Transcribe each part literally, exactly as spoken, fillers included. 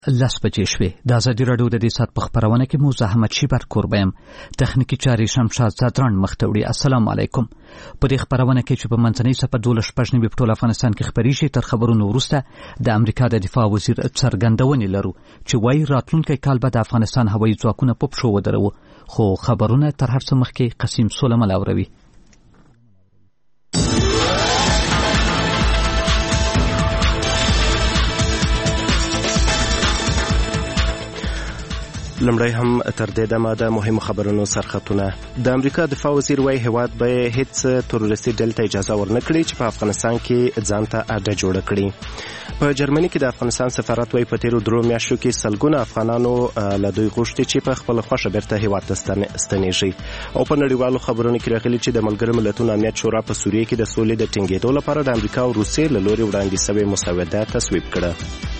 لس بجې شوې. د ازادي راډیو د دې ساعت په خپرونه کې مو زه احمد شیبر کوربه یم. تخنیکي چارې شمشاد زادران مخ ته وړي. السلام علیکم. په دې خپرونه کې چې په منځنۍ صفحه دولس شپږ نوي په ټول افغانستان کې خپریږي، تر خبرونو وروسته د امریکا د دفاع وزیر څرګندونې لرو چې وایي راتلونکی کال به د افغانستان هوایي ځواکونه په پښو ودروو. خو خبرونه تر هر څه مخکې قسیم سولمل اوروي. لمړی هم تر دې دمه د مهمو خبرونو سرخطونه. د امریکا دفاع وزیر وایي هیواد به هیڅ تروریستي ډلې ته اجازه ورنکړي چې په افغانستان کې ځان ته اډه جوړه کړي. په جرمني کې د افغانستان سفارت وایي په تیرو درو میاشتو کې سلګونه افغانانو له دوی غوښتي چې په خپله خوښه بیرته هیواد ته ستنیږي. او په نړیوالو خبرونو کې راغلي چې د ملګرو ملتونو امنیت شورا په سوریه کې د سولې د ټینګېدو لپاره د امریکا او روسیې له لوري وړاندې شوې مسوده تصویب کړه.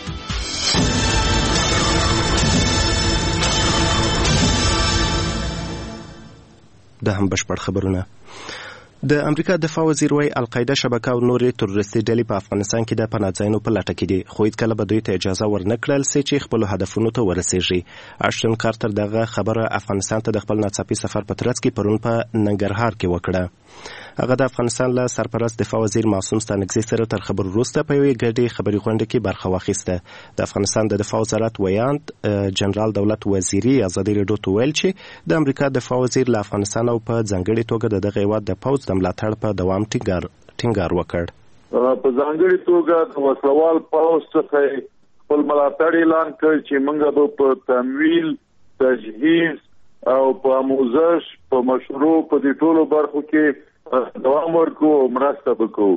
د هم بشپړ خبرونه. د امریکا دفاع وزیر وایي القاعده شبکه او نورې تروریستي ډلې په افغانستان کې د پناه ځایونو په لټه کې دي، خو هیڅکله به دوی ته اجازه ورنکړل سي چې خپلو هدفونو ته ورسیږي. اشتن کارتر دغه خبره افغانستان ته د خپل ناڅاپي سفر په ترڅ کې پرون په ننګرهار کې وکړه. هغه د افغانستان له سرپرست دفاع وزیر معصوم ستانکزي سره تر خبرو وروسته په یوې ګډې خبري غونډه کې برخه واخیسته. د افغانستان د دفاع وزارت ویاند جنرال دولت وزیري ازادي راډیو ته ویل چې د امریکا دفاع وزیر له افغانستان او په ځانګړې توګه د دغه هیواد د پوځ د ملاتړ په دوام ټینګار ټینګار وکړ. په ځانګړې توګه د وسلوال پوځ څخه خپل ملاتړ اعلان کړ چې موږ به په تمویل، تجهیز او په آموزش په مشروع په دې ټولو برخو کې دوام ورکو او مرسته وکړو.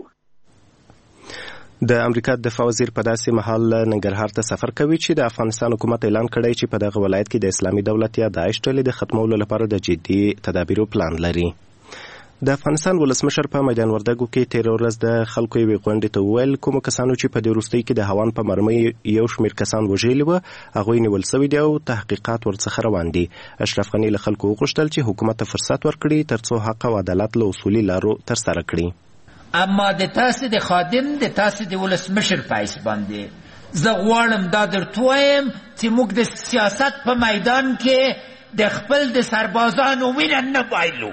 د امریکا دفاع وزیر په داسې مهال ننګرهار ته سفر کوي چې د افغانستان حکومت اعلان کړی چې په دغه ولایت کې د اسلامي دولت یا داعش ډلې د ختمولو لپاره د جدي تدابیرو پلان لري. د افغانستان ولسمشر په میدان وردګو کې تیر ورځ د خلکو یوې غونډې ته وویل کومو کسانو چې په دې وروستۍ کې د هوان په مرمۍ یو شمېر کسان وژلي وو هغوی نیول سوي دي او تحقیقات ورڅخه روان دي. اشرف غني له خلکو وغوښتل چې حکومت ته فرصت ورکړي ترڅو حق او عدالت له اصولي لارو ترسره کړي. اما د تاسو د خادم د تاسو د ولسمشر په حیث باندې زه غواړم دا درته وایم چې موږ د سیاست په میدان کې د خپل د سربازانو وینه نه بایلو.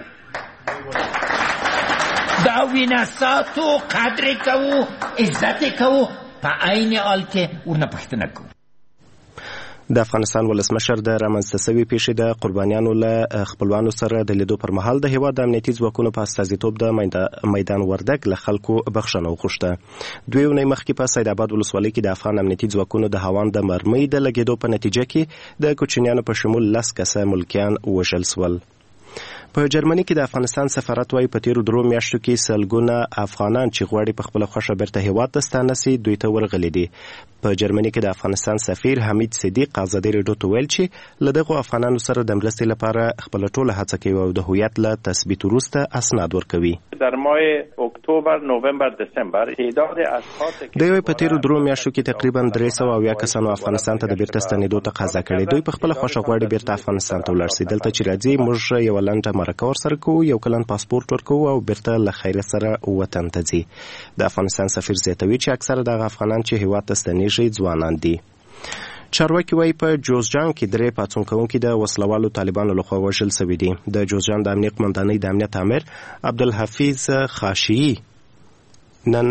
دا وینه ساتو، قدر کوو، عزت کوو، په عین حال کې ورنه پوښتنه کوو. د افغانستان ولسمشر د رامنځته سوي پیښې د قربانیانو له خپلوانو سره د لیدو پر مهال د هیواد د امنیتي ځواکونو په استازیتوب د میدان وردګ له خلکو بخښنه وغوښته. دوی اونۍ مخکې په سید آباد ولسوالۍ کې د افغان امنیتي ځواکونو د هوان د مرمۍ د لګېدو په نتیجه کې د کوچنیانو په شمول لس کسه ملکیان وژل سول. په جرمني کې د افغانستان سفارت وایي په تیرو درو میاشتو کې سلګونه افغانان چې غواړي په خپله خوښه بیرته هیواد ته ستانه سي دوی ته ورغلي دي. په جرمني کې د افغانستان سفیر حمید صدیق ازادي راډیو ته ویل چې له دغو افغانانو سره د مرستې لپاره خپله ټوله هڅه کوي او د هویت له تثبیت وروسته اسناد ورکوي. در ماه اکتبر، نوامبر، دسامبر تعداد اشخاص دوی په تیرو درو میاشتو کې تقریبا درې سوه اویا کسانو افغانستان ته د بیرته ستنېدو تقاضا کړې. دوی په خپله خوښه غواړي بیرته افغانستان ته ولاړ سي. دلته چې راځي موږ یوه لنډه مرکه ورسره کوو، یو کلن پاسپورت ورکوو او بیرته له خیره سره وطن ته ځي. د افغانستان سفیر زیاتوي چې اکثره دغه افغانان چې هیواد ته ستنېږي ځوانان دي. چارواکي وایي په جوزجان کې درې پاڅون کوونکي د وسلوالو طالبانو لخوا وژل سوي دي. د جوزجان د امنیت قمندانۍ د امنیت امر عبدالحفیظ خاشعي نن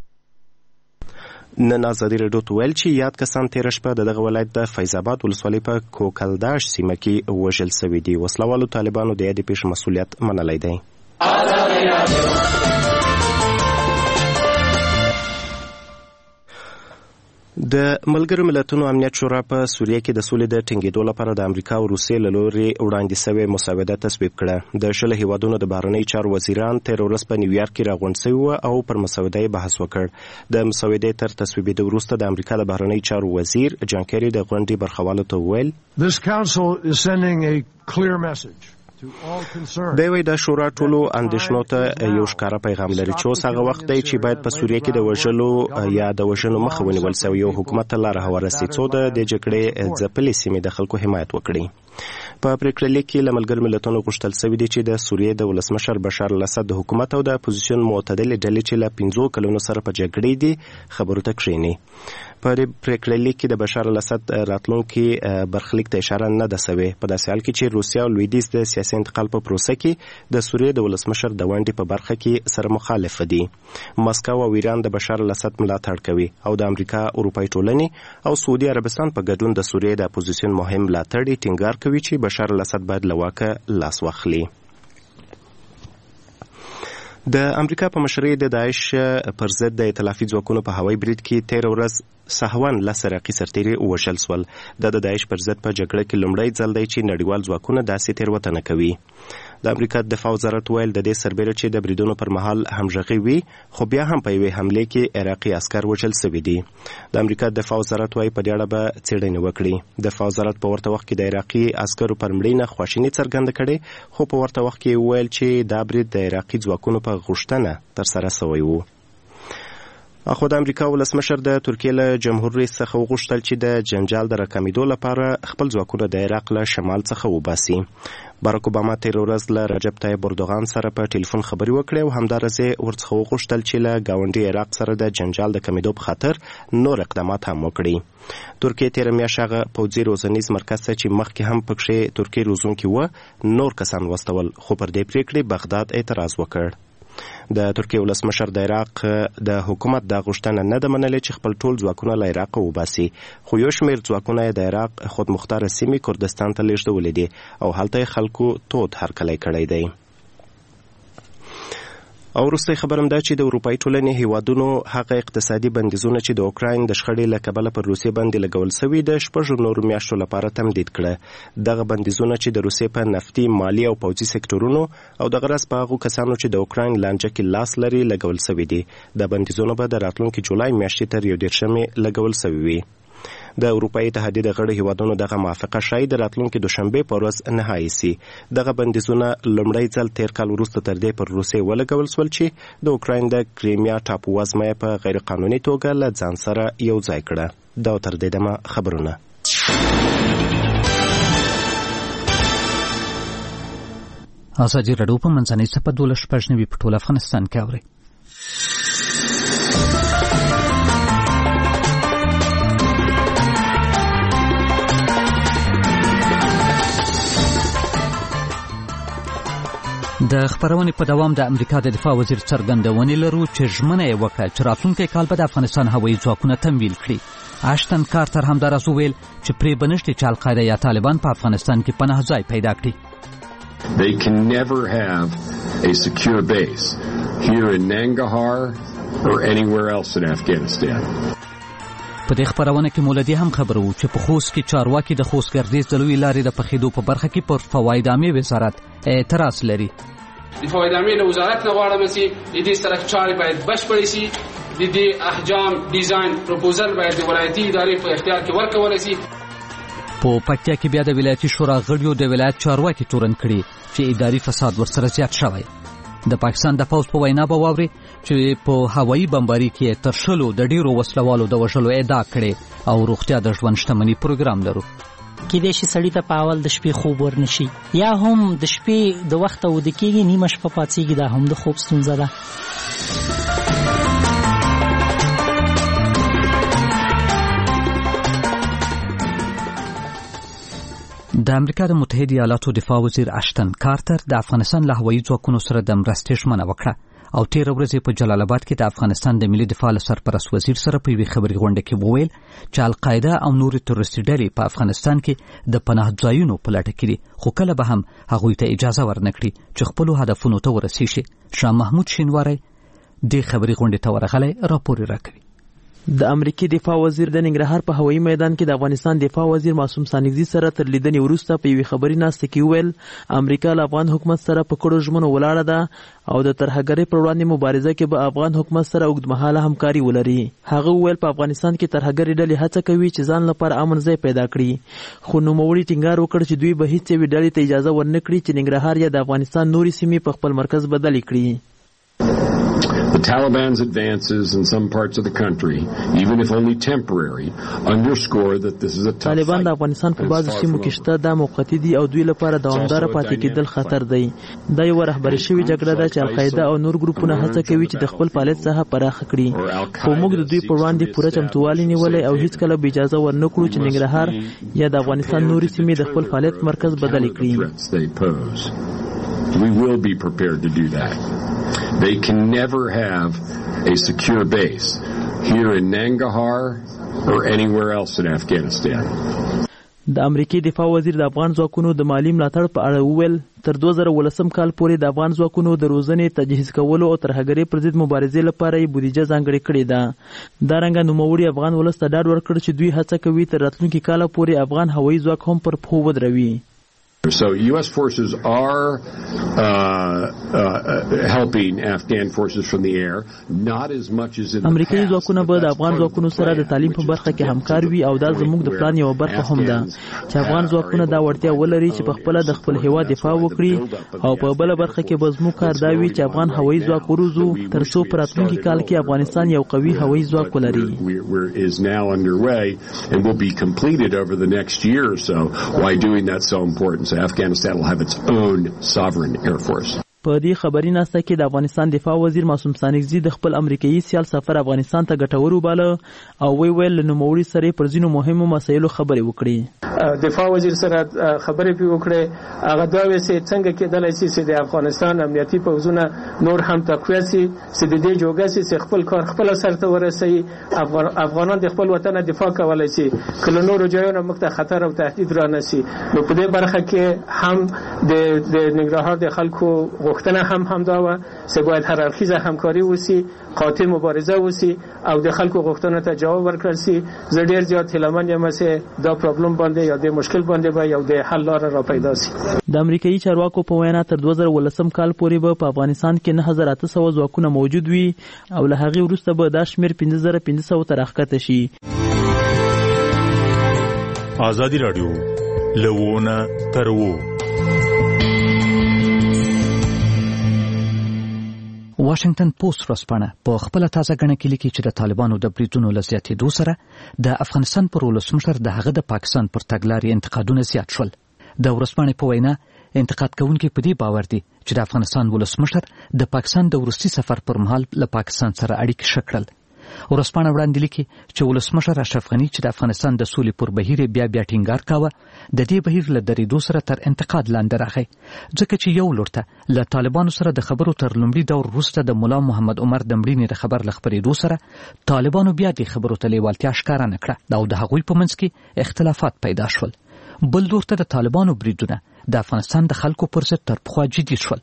نن ازادي راډیو ته ویل چې یاد کسان تېره شپه د دغه ولایت د فیض آباد ولسوالۍ په کوکلداش سیمه کې وژل سوي دي. وسلوالو طالبانو د یادې پیښې مسؤلیت منلی دی. د ملګرو ملتونو امنیت شورا په سوریه کې د سولې د ټینګېدو لپاره د امریکا او روسیې له لوري وړاندې شوې مسوده تصویب کړه. د شل هیوادونو د بهرنیو چارو وزیران تېره ورځ په نیویارک کې راغونډ سوي وو او پر مسوده یې بحث وکړ. د مسودې تر تصویبېدو وروسته د امریکا د بهرنیو چارو وزیر جان کیري د غونډې برخوالو ته وویل This council is sending a clear message. دی وایي د شورا ټولو اندېښنو ته یو ښکاره پیغام لري چې اوس هغه وخت دی چې باید په سوریه کې د وژلو یا د وژنو مخه ونیول سوی او حکومت ته لاره هواره سي څو د دې جګړې ځپلې سیمې د خلکو حمایت وکړي. په پریکړه لیک کې له ملګرو ملتونو غوښتل شوي دي چې د سوریې د ولسمشر بشار الاسد د حکومت او د اپوزیسیون معتدلې ډلې چې له پنځو کلونو سره په جګړې دي خبرو ته کښیني. په پریکړه لیک کې د بشار الاسد راتلونکي برخلیک ته اشاره نه ده شوې، په داسې حال کې چې روسیه او لویدیځ د سیاسي انتقال په پروسه کې د سوریې د ولسمشر د ونډې په برخه کې سره مخالف دي. مسکو او ایران د بشار الاسد ملاتړ کوي او د امریکا، اروپای ټولنې او سعودي عربستان په ګډون د سوریې د اپوزیسیون مهم ملاتړ ټینګار کوي چې بشار الاسد باید له واکه لاس واخلي. د امریکا په مشرۍ د داعش پر ضد د ائتلافي ځواکونو په هوایي برید کې تېره ورځ سهون لس عراقي سرتیري ووژل سول. دا د داعش پر ضد په جګړه کې لومړی ځل دی چې نړیوال ځواکونه داسې تېروتنه کوي. د امریکا دفاع وزارت ویل د دې سربېره چې د بریدونو پر مهال همغږي وي، خو بیا هم په یوې حملې کې عراقي عسکر وژل شوي دي. د امریکا دفاع وزارت وايي په دې اړه به څېړنې وکړي. دفاع وزارت په ورته وخت کې د عراقي عسکرو پر مړینه خواشیني څرګنده کړې، خو په ورته وخت کې ویل چې دا برید د عراقي ځواکونو په غوښتنه ترسره شوی و. اخو د امریکا ولسمشر د ترکیې له جمهور رئیس څخه وغوښتل چې د جنجال د راکمېدو لپاره خپل ځواکونه د عراق له شمال څخه وباسي. باراک اوباما تېره ورځ له رجب طیب اردوغان سره په ټلیفون خبرې وکړې او همداراز یې ورڅخه وغوښتل چې له ګاونډي عراق سره د جنجال د کمېدو په خاطر نور اقدامات هم وکړي. ترکیې تېره میاشت هغه پوځي روزنیز مرکز ته چې مخکې هم پکښې ترکیې روزونکي وه نور کسان واستول، خو پر دې پرېکړې بغداد اعتراض وکړ. د ترکیې ولسمشر د عراق د حکومت دا غوښتنه نه ده منلې چې خپل ټول ځواکونه له عراق وباسي، خو یو شمېر ځواکونه یې د عراق خودمختاره سیمې کردستان ته لیږدولې دي او هلته یې خلکو تود هرکلی کړی دی. او وروستی خبر هم دا چې د اروپایي ټولنې هیوادونو هغه اقتصادي بندیزونه چې د اوکراین د شخړې له کبله پر روسیې باندې لګول سوي د شپږو نورو میاشتو لپاره تمدید کړه. دغه بندیزونه چې د روسیې په نفتي، مالي او پوځي سکتورونو او د غرض په هغو کسانو چې د اوکراین لانجه کې لاس لري لګول سوي دي. د بندیزونه به د راتلونکي جولای میاشتې تر یو دېرشمې لګول سوي وي. د اروپایي اتحادیې د غړو هیوادونو دغه موافقه ښایي د راتلونکي دوشنبې په ورځ نهایي سي. دغه بندیزونه لومړی ځل تېر کال وروسته تر دې پر روسیې ولګول سول چې د اوکراین د کریمیا ټاپو وزمه یې په غیر قانوني توګه له ځان سره یو ځای کړه. دا تر دې دمه خبرونه. ازادي راډیو په منځنۍ څپه دولس شپږ نوي په ټول افغانستان کې اوري. د خبرونې په دوام د امریکا د دفاع وزیر څرګندونې لرو چې ژمنه یې وکړه چې راتلونکی کال به د افغانستان هوایي ځواکونه تمویل کړي. اشتن کارتر همداراز وویل چې پرې به نشته چې القاعده یا طالبان په افغانستان کې پناه ځای پیدا کړي. They can never have a secure base here in Nangarhar or anywhere else in Afghanistan. په دې خبرونه کې مولدي هم خبرو چې په خوست کې چارواکي د خوست ګردیز د لوی لارې د پخېدو په برخه کې پر فواید عامې وزارت اعتراض لري. د فواید عامې له وزارت نه غواړم چې د دې سره چارې باید بشپړې شي. د دې احجام ډیزاین پروپوزل باید د ولایتي ادارې په اختیار کې ورکول شي. په پکتیا کې بیا د ولایتي شورا غړیو د ولایت چارواکي تورن کړي چې اداري فساد ورسره زیات شوی. د پاکستان د پوځ په وینا به واوري چې په هوایي بمباري کې تر شلو د ډیرو وسلوالو د وژلو ادعا کړې او روغتیا د ژوند شتمنۍ پروګرام لرو. کېدای شي سړي ته په اول د شپې خوب ورنشي یا هم د شپې د وخته ویده کېږي، نیمه شپه پاڅېږي، دا هم د خوب ستونزه ده. د امریکا د متحده ایالاتو دفاع وزیر اشتن کارتر د افغانستان له هوایي ځواکونو سره د مرستې ژمنه وکړه او تېره ورځ په جلال آباد کې د افغانستان د ملي دفاع له سرپرست وزیر سره په یوې خبري غونډه کې وویل چې القاعده او نورې تروریستي ډلې په افغانستان کې د پناه ځایونو په لټه کې دي، خو کله به هم هغوی ته اجازه ورنکړي چې خپلو هدفونو ته ورسیږي. شاه محمود شینواری دې خبري غونډې ته ورغلی راپور راکوي. د امریکای دفاع وزیر د ننګرهار په هوایي میدان کې د افغانستان دفاع وزیر معصوم سانګزي سره تر لیدنې وروسته په یوې خبري ناسته کې وویل امریکا له افغان حکومت سره په کړو ژمنو ولاړه ده او د ترهګرۍ پر وړاندې مبارزه کې به افغان حکومت سره اوږدمهاله همکاري ولري. هغه وویل په افغانستان کې ترهګرۍ ډلې هڅه کوي چې ځان لپاره امن ځای پیدا کړي، خو نوموړي ټینګار وکړ چې دوی به هیڅ یوې ډلې ته اجازه ورنکړي چې ننګرهار یا د افغانستان نورې سیمې په خپل مرکز بدلې کړي. The The Taliban's advances in some parts of the country, even if only temporary, underscore that this is a tough fight. طالبان د افغانستان په بعضو سیمو کې شته دا موقتی دي او دوی لپاره دوامدار پاتې کېدل خطر دی. دا یو رهبري شوی جګړه ده چې القاعده او نور ګروپونه هڅه کوي چې د خپل فعالیت څخه پراخه کړي. خو موږ د دوی په وړاندې پوره چمتووالی نیولې او هیڅ کله به اجازه ورنکړو چې ننګرهار یا د افغانستان نورې سیمې د خپل فعالیت مرکز بدل کړي. We will be prepared to do that. They can never have a secure base here in Nangarhar or anywhere else in Afghanistan. د امریکای دفاع وزیر د افغان ځواکونو د مالی ملاتړ په اړه وویل تر دوه زره ولسم کال پورې د افغان ځواکونو د روزنې تجهیز کولو او ترهګرۍ پر ضد مبارزې لپاره یې بودیجه ځانګړې کړې ده. دارنګه نوموړي افغان ولس ته ډاډ ورکړ چې دوی هڅه کوي تر راتلونکي کاله پورې افغان هوایي ځواک هم پر پښو ودروي. So U S forces are uh, uh, helping Afghan forces from the air, not as much as in the past. امریکایي ځواکونه به د افغان ځواکونو سره د تعلیم په برخه کې همکار وي او دا زموږ د پلان یو برخه هم ده چې افغان ځواکونه دا وړتیا ولري چې په خپل د خپل هیواد دفاع وکړي او په بل برخه کې به زموږ کار دا وي چې افغان هوایي ځواک وروزو تر څو په راتلونکي کال کې افغانستان یو قوي هوایي ځواک ولري. is now underway and will be completed over the next year or so. Why doing that so important? So Afghanistan will have its own sovereign air force. په دې خبري ناسته کې د افغانستان دفاع وزیر معصوم سانګزي د خپل امریکایي سیال سفر افغانستان ته ګټور وباله او وی ویل نوموړي سره پر ځینو مهمو مسایلو خبرې وکړي. دفاع وزیر سره خبرې پی وکړي هغه دا وې چې څنګه کېدلای شي چې د افغانستان امنیتي پوځونه نور هم تقویه شي چې د دې جوګه چې خپل کار خپل سرته ورسوي. افغانان د خپل وطن دفاع کولای شي کله نور ځایونو موږ ته خطر او تهدید را نشي. نو په دې برخه کې هم د د ننګرهار د خلکو غوښتنه هم همدا و چې باید هر اړخیزه همکاري وشي، قاطع مبارزه وشي او د خلکو غوښتنو ته جواب ورکړل شي. زه ډیر زیات هیلهمن یم چې دا پرابلم باندې یا د مشکل باندې به یو د حل لاره را پیدا شي. د امریکایي چارواکو په وینا تر دوه زره ولسم کال پورې به په افغانستان کې نه هزار اته سوه ځواکونه موجود وي او له هغې وروسته به دا شمېر پنځه زره پنځه سوه ته راښکته شي. ازادي راډیو له ونه تر وو. واشنگټن پوسټ ورځپاڼه په خپل تازه غنه کې لیکي چې د طالبانو د بریدونو له زیاتېدو سره د افغانستان پر ولسمشر د هغه د پاکستان پر تګلارې انتقادونه زیات شول. د ورځپاڼې په وینا انتقاد کوونکي په دې باور دي چې د افغانستان ولسمشر د پاکستان د وروستي سفر پر مهال له پاکستان سره اړیکې ښه کړل. ورځپاڼه وړاندې لیکي چې ولسمشر اشرف غني چې د افغانستان د سولې پر بهیر بیا بیا ټینګار کاوه د دې بهیر له درېدو سره تر انتقاد لاندې راغی ځکه چې یو لور ته له طالبانو سره د خبرو تر لومړي دور وروسته د ملا محمد عمر د مړینې د خبر له خپرېدو سره طالبانو بیا د خبرو ته لیوالتیا ښکاره نه کړه او د هغوی په منځ کې اختلافات پیدا شول. بل لور ته د طالبانو بریدونه د افغانستان د خلکو پر ضد تر پخوا جدي شول.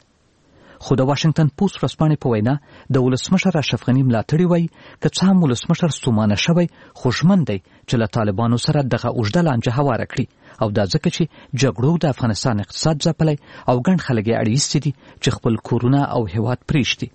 خو د واشنگټن پوسټ ورځپاڼې په وینا د ولسمشر اشرف غني ملاتړي وایي که څه هم ولسمشر ستومانه شوی خو ژمن دی چې له طالبانو سره دغه اوږده لانجه هواره کړي او دا ځکه چې جګړو د افغانستان اقتصاد ځپلی او ګڼ خلک یې اړ ایستي دي چې خپل کورونه او هیواد پرېږدي.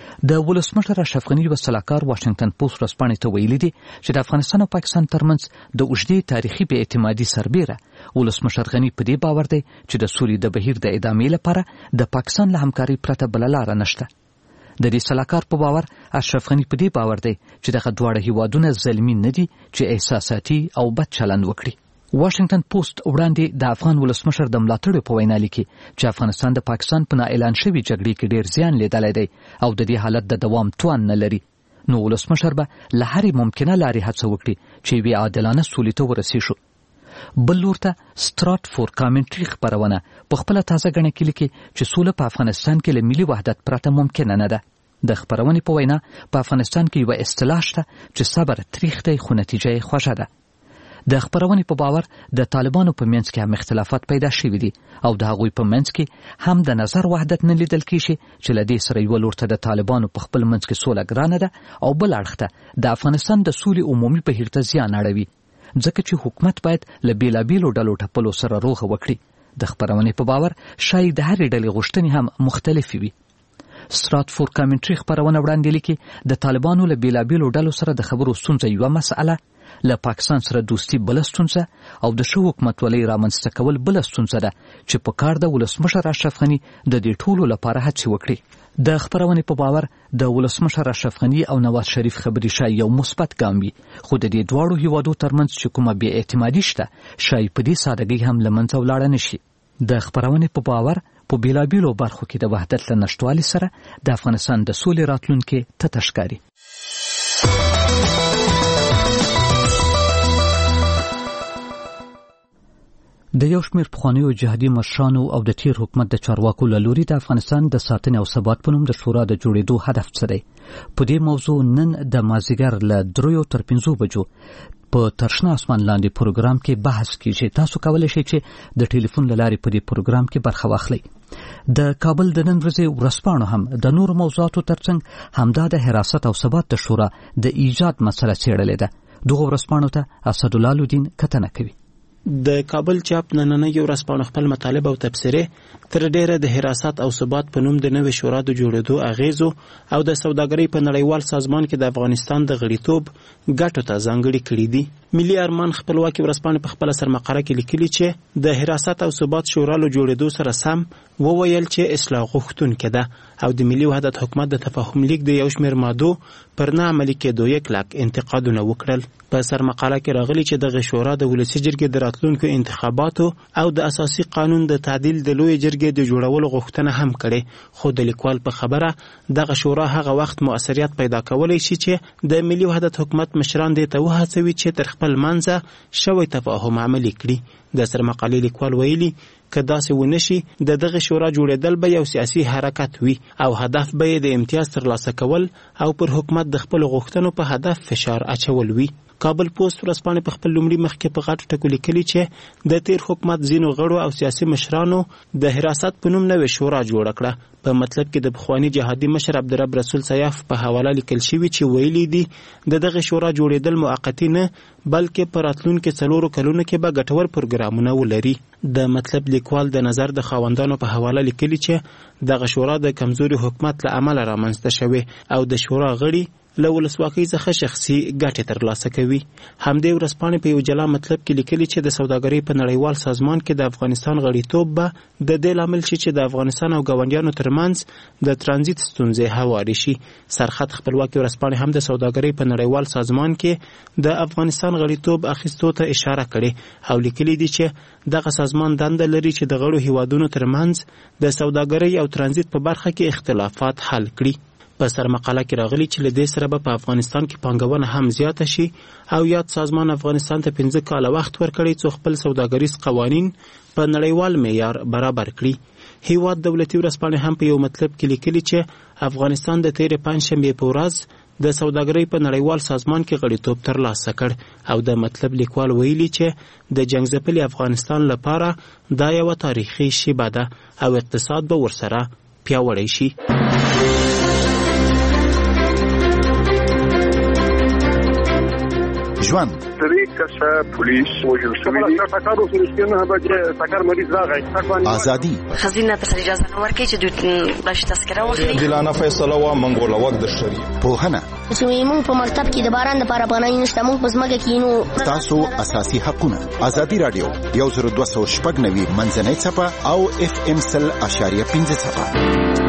د ولسمشر اشرف غني یوه سلاکار واشنگټن پوسټ ورځپاڼې ته ویلي دي چې د افغانستان او پاکستان ترمنځ د اوږدې تاریخي بې اعتمادي سربیره ولسمشر غني په دې باور دی چې د سولې د بهیر د ادامې لپاره د پاکستان له همکارۍ پرته بله لاره نشته. د دې سلاکار په باور اشرف غني په دې باور دی چې دغه دواړه هیوادونه ظلمي نه دي چې احساساتي او بد چلند وکړي. واشنگټن پوسټ وړاندې د افغان ولسمشر د ملاتړو په وینا لیکي چې افغانستان د پاکستان په نااعلان شوي جګړې کې ډېر زیان لیدلی دی او د دې حالت د دوام توان نه لري. نو ولسمشر به له هرې ممکنه لارې هڅه وکړي چې یوې عادلانه سولې ته ورسېږو. بل لور ته ستراتفورد کامنټري خپرونه په خپله تازه غڼه کې لیکي چې سوله په افغانستان کې له ملي وحدت پرته ممکنه نه ده. د خپرونې په وینا په افغانستان کې یوه اصطلاح شته چې صبر تریخ دی خو نتیجه یې خوږه ده. د خپرونې په باور د طالبانو په منځ کې هم اختلافات پیدا شوي دي او د هغوی په منځ کې هم د نظر وحدت نه لیدل کیږي چې له دې سره یوه لور ته د طالبانو په خپل منځ کې سوله ګرانه ده او بل اړخ ته د افغانستان د سولې عمومي بهیر ته زیان اړوي ځکه چې حکومت باید له بېلابېلو ډلو ټپلو سره روغه وکړي. د خپرونې په باور شاید د هرې ډلې غوښتنې هم مختلفې وي. ستراتفورد کامنټري خبرونه وړاندې لیکي د طالبانو له بیلابیلو ډلو سره د خبرو ستونزه یوه مسأله، له پاکستان سره دوستي بله ستونزه او د ښه حکومتولۍ رامنځته کول بله ستونزه ده چې په کار د ولسمشر اشرف غني د دې ټولو لپاره هڅې وکړي. د خبرونې په باور د ولسمشر اشرف غني او نواز شریف خبرې شاید یو مثبت ګام وي، خو د دې دواړو هیوادو ترمنځ چې کومه بې اعتمادي شته شاید په دې سادګۍ هم له منځه ولاړه نه شي. د خبرونې په باور په بیلابیلو برخو کې د وحدت له نشتوالي سره د افغانستان د سولې راتلونکی تته ښکاري. د یو شمېر پخوانیو جهادي مشرانو او د تیر حکومت د چارواکو له لوري د افغانستان د ساتنې او ثبات په نوم د شورا د جوړېدو هدف څه دی؟ په دې موضوع نن د مازدیګر له دریو تر پنځو بجو په ترشنه اسمان لاندې پروګرام کې بحث کیږي. تاسو کولی شئ چې د ټلیفون له لارې په دې پروګرام کې برخه واخلئ. د کابل د نن ورځې ورځپاڼو هم د نورو موضوعاتو ترڅنګ همدا د حراست او ثبات د شورا د ایجاد مسله څېړلې ده. دغو ورځپاڼو ته اسدالله الدین کتنه کوي. د کابل چاپ نننۍ ورځپاڼه خپل مطالب او تبصرې تر ډیره د حراست او ثبات په نوم د نوې شورا د جوړېدو اغیزو او د سوداګرۍ په نړیوال سازمان کې د افغانستان د غړیتوب ګټو ته ځانګړي کړي دي. ملي ارمان خپلواکي ورځپاڼه په خپل سرمقاله کې لیکلي چې د حراست او ثبات شورا له جوړېدو سره سم وویل چې اصلاح غوښتونکې ده او د ملي وحدت حکومت د تفاهم لیک د یو شمېر مادو پر نه عملي کېدو یو کلک انتقادونه وکړل. په سرمقاله کې راغلي چې دغه شورا د ولسي جرګې د راتلونکو انتخاباتو او د اساسي قانون د تعدیل د لوی جرګې د جوړولو غوښتنه هم کړې، خو د لیکوال په خبره دغه شورا هغه وخت مؤثریت پیدا کولی شي چې د ملي وحدت حکومت مشران دې ته وهڅوي چې تر خپل منځه شوی تفاهم عملي کړي. د سرمقالې لیکوال ویلي که داسې ونه شي د دغه شورا جوړېدل به یو سیاسي حرکت وي او هدف به یې د امتیاز ترلاسه کول او پر حکومت د خپلو غوښتنو په هدف فشار اچول وي. کابل پوسټ ورځپاڼې په خپل لومړي مخ کې په غټو ټکو لیکلي چې د تیر حکومت ځینو غړو او سیاسي مشرانو د حراست په نوم نوې شورا جوړه کړه. په مطلب کې د پخواني جهادي مشر عبدالرب رسول سیاف په حواله لیکل شوي چې ویلي دي د دغه شورا جوړېدل موقتي نه بلکې په راتلونکو څلورو کلونو کې به ګټور پروګرامونه ولري. د مطلب لیکوال د نظر د خاوندانو په حواله لیکلي چې دغه شورا د کمزوري حکومت له امله رامنځته شوې او د شورا غړي له ولسواکۍ څخه شخصي ګټې ترلاسه کوي. همدې ورځپاڼې په یو جلا مطلب کې لیکلي چې د سوداګرۍ په نړیوال سازمان کې د افغانستان غړیتوب به د دې لامل شي چې د افغانستان او ګاونډیانو ترمنځ د ترانزیت ستونزې هوارې شي. سرخط خپلواکي ورځپاڼې هم د سوداګرۍ په نړیوال سازمان کې د افغانستان غړیتوب اخیستو ته اشاره کړې او لیکلي دي چې دغه سازمان دنده لري چې د غړو هیوادونو ترمنځ د سوداګرۍ او ترانزیت په برخه کې اختلافات حل کړي. په سرمقاله کې راغلي چې له دې سره به په افغانستان کې پانګونه هم زیاته شي او یاد سازمان افغانستان ته پنځه کاله وخت ورکړي څو خپل سوداګریز قوانین په نړیوال معیار برابر کړي. هیواد دولتي ورځپاڼې هم په یو مطلب کې لیکلي چې افغانستان د تیرې پنجشنبې په ورځ د سوداګرۍ په نړیوال سازمان کې غړیتوب ترلاسه کړ او د مطلب لیکوال ویلي چې د جنګ ځپلي افغانستان لپاره دا یوه تاریخي شیبه ده او اقتصاد به ورسره پیاوړی شي. ژوند درې کسه پولیس وژل شوي دي. ټکر وشو چې نه به ټکر مریض راغی. ازادي خزینه ته اجازه نه ورکړي چې دوی باش تذکره واخلي. عادلانه فیصله وا منګول وخت د شری پوهنه چې موږ په مکتب کې د باران لپاره پناه نشته موږ په ځمکه کې نو تاسو اساسي حقوقونه. ازادي رادیو یو زر دوه سوه شپږ نوي منځنۍ څپه او اف ام سل اشاریه پنځه څپه.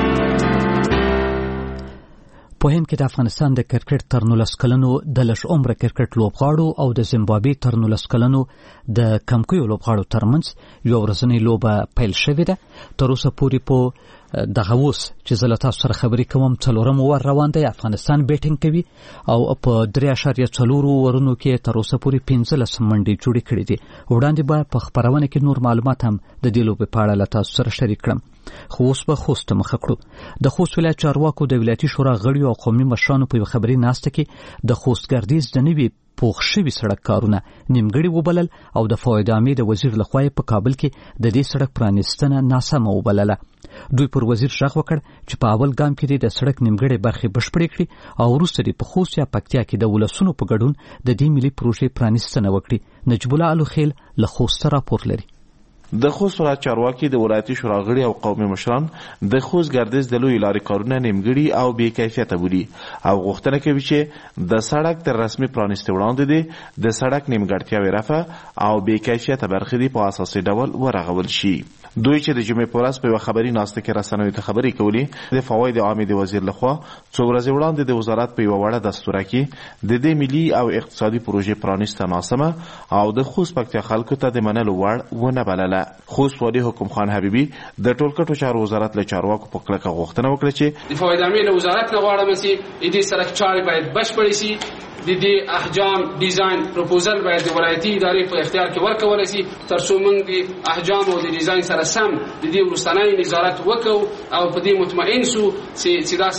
په هند کې د افغانستان د کرکټ تر نولس کلنو د لږ عمره کرکټ لوبغاړو او د زیمبابوې تر نولس کلنو د کمکیو لوبغاړو ترمنځ یو ورځنۍ لوبه پیل شوې ده. تر اوسه پورې په دغه اوس چې زه له تاسو سره خبرې کوم څلورم ور روان دی. افغانستان بیټینګ کوي او په درې اعشاریه څلورو ورونو کې تر اوسه پورې پنځلس منډې جوړې کړې دي. وړاندې به په خپرونه کې نور معلومات هم د دې لوبې په اړه له تاسو سره شریک کړم. خو اوس به خوست ته مخه کړو. د خوست ولایت چارواکو د ولایتي شورا غړیو او قومي مشرانو په یوه خبري ناسته کې د خوست ګردیز د نوي پوخ شوي سړک کارونه نیمګړي وبلل او د فواد عامې د وزیر لخوا په کابل کې د دې سړک پرانیستنه ناسمه وبلله. دوی پر وزیر شغ وکړ چې په اول ګام کې د سړک نیمګړي برخې بشپړې کړي او وروسته د خوست یا پکتیا کې د ولسونو په ګډون د دې ملي پروژې پرانیستنه وکړي. نجیب الله الوخیل له خوست راپور لري. د خوست ولایت چارواکي د ولایتي شورا غړي او قومي مشران د خوست ګردیز د لوی لارې کارونه نیمګړي او بې کیفیته بولي او غوښتنه کوي چې د سړک تر رسمي پرانیستو وړاندې دي د سړک نیمګړتیاوې رفع او بې کیفیته برخې دي په اساسي ډول ورغول شي. دوی چې د جمعې په ورځ په یوه خبري ناسته کې رسنیو ته خبرې کولې د فواید عامې د وزیر لخوا څو ورځې وړاندې د وزارت په یوه وړه دستوره کې د دې ملي او اقتصادي پروژې پرانیسته ناسمه او د خوست پکتیا خلکو ته د منلو وړ ونه بلله. خوست والي حکم خان حبیبي د ټولګټو چارو وزارت له چارواکو په کلکه غوښتنه وکړه چې د فواید عامې له وزارت نه غواړم چې دې سړک چارې باید بشپړې شي. د دې احجام ډیزاین پروپوزل باید د ولایتي ادارې په اختیار کې ورکول شي تر څو موږ د احجام او د ډیزاین سره سم د دې وروستنی نظارت وکړو او په دې مطمئن شو چې دا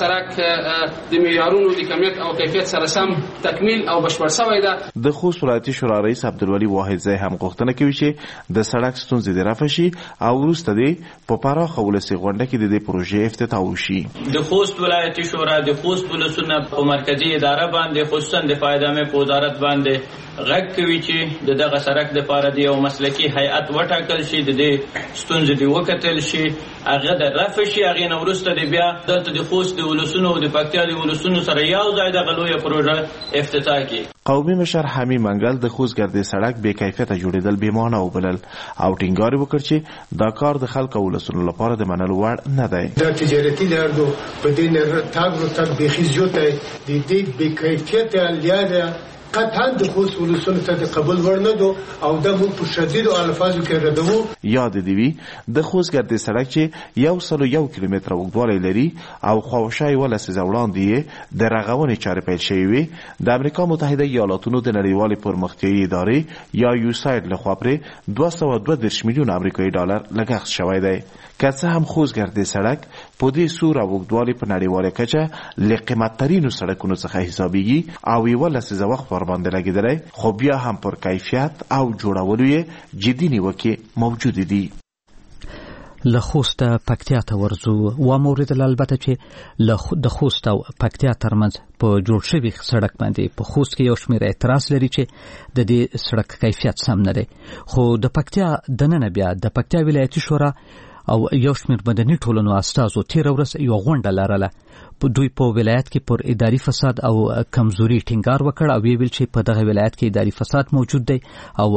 سړک د معیارونو د کمیت او کیفیت سره سم تکمیل او بشپړ شوی ده. د خوست ولایتي شورا رئیس عبدالولي واحدزی هم غوښتنه کوي چې د سړک ستونزې دې رفع شي او وروسته دې په پراخه ولسي غونډه کې د دې پروژې افتتاح وشي. د خوست ولایتي شورا د خوست ولسونه په مرکزي اداره باندې خصوصا د فایده مې په وزارت باندې غږ کوي چې د دغه سړک دپاره د یو مسلکي هیئت وټاکل شي، د دې ستونزې دې وکتل شي، هغه د رفع شي، هغې نه وروسته د بیا دلته د خوست د ولسونو او د پکتیا د ولسونو سره یو ځای دغه لویه پروژه افتتاح کړي. قومي مشر حمید منګل د خوست ګردې سړک بې کیفیته جوړېدل بېمانه وبلل او ټینګار وکړ چې دا کار د خلکو او ولسونو لپاره د منلو وړ نه دی. دا تجارتي لار دو په دې نه تاګ نو تاګ بیخي زیات دی د دې بې کیفیته لاره قطعا د خوست ولسونو ته د قبول وړ نه دو او دا موږ په شدیدو الفاظو کې ردوو. یاد دې وي د خوست ګردې سړک چې یو سل او یو کیلومتره اوږدوالی لري او خواوشا یوه لسیزه وړاندې یې د رغونې چارې پیل شوې وې د امریکا متحده ایالاتونو د نړیوالې پرمختیایي ادارې یا یوساید لخوا پرې دوه سوه دوه دېرش میلیون امریکایي ډالر لګښت شوی دی. که څه هم خوست ګردې سړک په دې سور او اوږدوالي په نړیواله کچه له قیمتترینو سړکونو څخه حسابیږي او یوه لسیزه وخت ورباندې لګېدلی، خو بیا هم پر کیفیت او جوړولو یې جدي نیوکې موجودې دي. له خوسته پکتیا ته ورځو و موریدل البته چې د خوست او پکتیا ترمنځ په جوړ شوي سړک باندې په خوست کې یو شمېر اعتراض لري چې د دې سړک کیفیت سم نه دی، خو د پکتیا دننه بیا د پکتیا ولایتي شورا او یو شمېر مدني ټولنو استازو تېره ورځ یوه غونډه لرله. دوی په ولایت کې پر اداري فساد او کمزوري ټینګار وکړ او ویل چې په دغه ولایت کې اداري فساد موجود دی او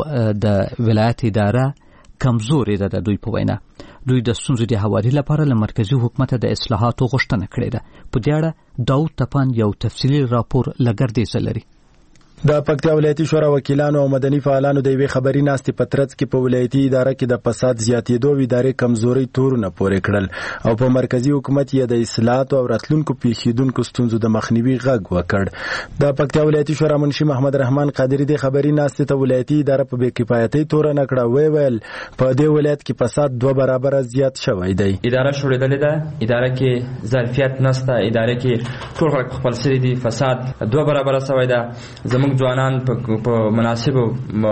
د ولایت اداره کمزورې ده. د دوی په وینا دوی د ستونزو د هواري لپاره له مرکزي حکومت د اصلاحاتو غوښتنه کړې ده. په دې اړه داود تپان یو تفصیلي راپور له ګردیزه لري. د پکتیا ولایتي شورا وکیلانو او مدني فعالانو د یوې خبري ناستې په ترڅ کې په ولایتي اداره کې د فساد زیاتېدو او ادارې کمزورۍ تورونه پورې کړل او په مرکزي حکومت یې د اصلاحاتو او راتلونکو پیښېدونکو ستونزو د مخنیوي غږ وکړ. د پکتیا ولایتي شورا منشي محمد رحمان قادري د خبري ناستې ته ولایتي اداره په بې کفایتۍ تورنه کړه. ویې ویل په دې ولایت کې فساد دوه برابره زیات شوی دی. اداره شوړېدلې ده، اداره کې ظرفیت نشته، اداره کې ټول خلک خپل سری دي، فساد دوه برابره شوی ده. زموږ ځوانان په مناسبو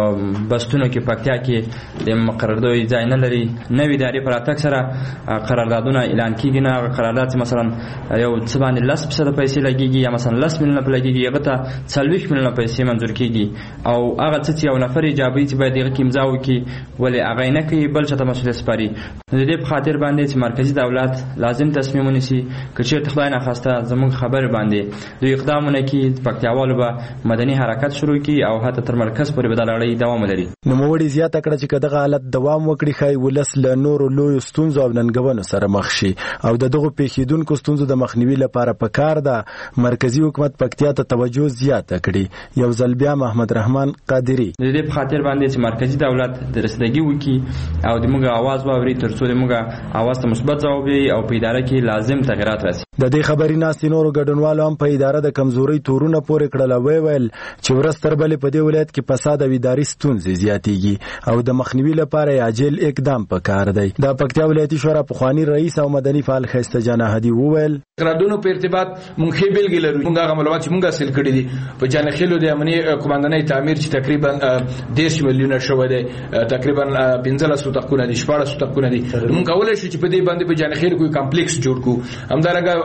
بستونو کې پکتیا کې د مقرردوی ځای نه لري. نوې ادارې په راتګ سره قراردادونه اعلان کېږي، نه هغه قرارداد چې مثلا یو څه باندې لس فیصده پیسې لګېږي یا مثلا لس میلیونه په لګېږي هغه ته څلوېښت میلیونه پیسې منظور کېږي او هغه څه چې یو نفر ایجابوي چې باید هغه کې امضا وکړي ولې هغه یې نه کوي، بل چاته مسؤلیت سپاري. د دې په خاطر باندې چې مرکزي دولت لازم تصمیم ونیسي که چېرته خدای ناخواسته زموږ خبرې باندې دوی اقدامونه کوي، پکتیاوالو به مدني حرکت شروع کی او حتی تر مرکز پورې به د لړۍ دوام لري. نوموړي زیاته کړه چې که دغه حالت دوام وکړي ښایي ولس له نورو لویو ستونزو او ننګونو سره مخ شي او د دغو پیښېدونکو ستونزو د مخنیوي لپاره پکار ده مرکزي حکومت پکتیا ته توجه زیاته کړي. یو ځل بیا محمد رحمان قادري د دې په خاطر باندې چې مرکزي دولت د رسیدګي وکړي او د موږ اواز واوري تر څو د موږ اواز ته مثبت ځواب وي او په اداره کې لازم تغیرات راسي. د دې خبري ناستې نورو ګډونوالو هم په اداره د کمزورۍ تورونه پورې کړل. ویې ویل چې ورځ تر بلې په دې ولایت کې فساد او اداري ستونزې زیاتېږي او د مخنیوي لپاره یې عاجل اقدام پکار دی. د پکتیا ولایتي شورا پخواني رئیس او مدني فعال ښایسته جان احدي وویل قراردادونو په ارتباط مونږ ښې بېلګې لرو. مونږ هغه معلومات چې مونږ حاصل کړي دي په جانخیلو د امني قوماندانۍ تعمیر چې تقریبا دېرش میلیونه شوی دی، تقریبا پنځلس اتاقونه دي، شپاړس اتاقونه دي. مونږ کولی شو چې په دې باندې په جانخیل کوئی کمپلیکس جوړ کړو. همدارنګه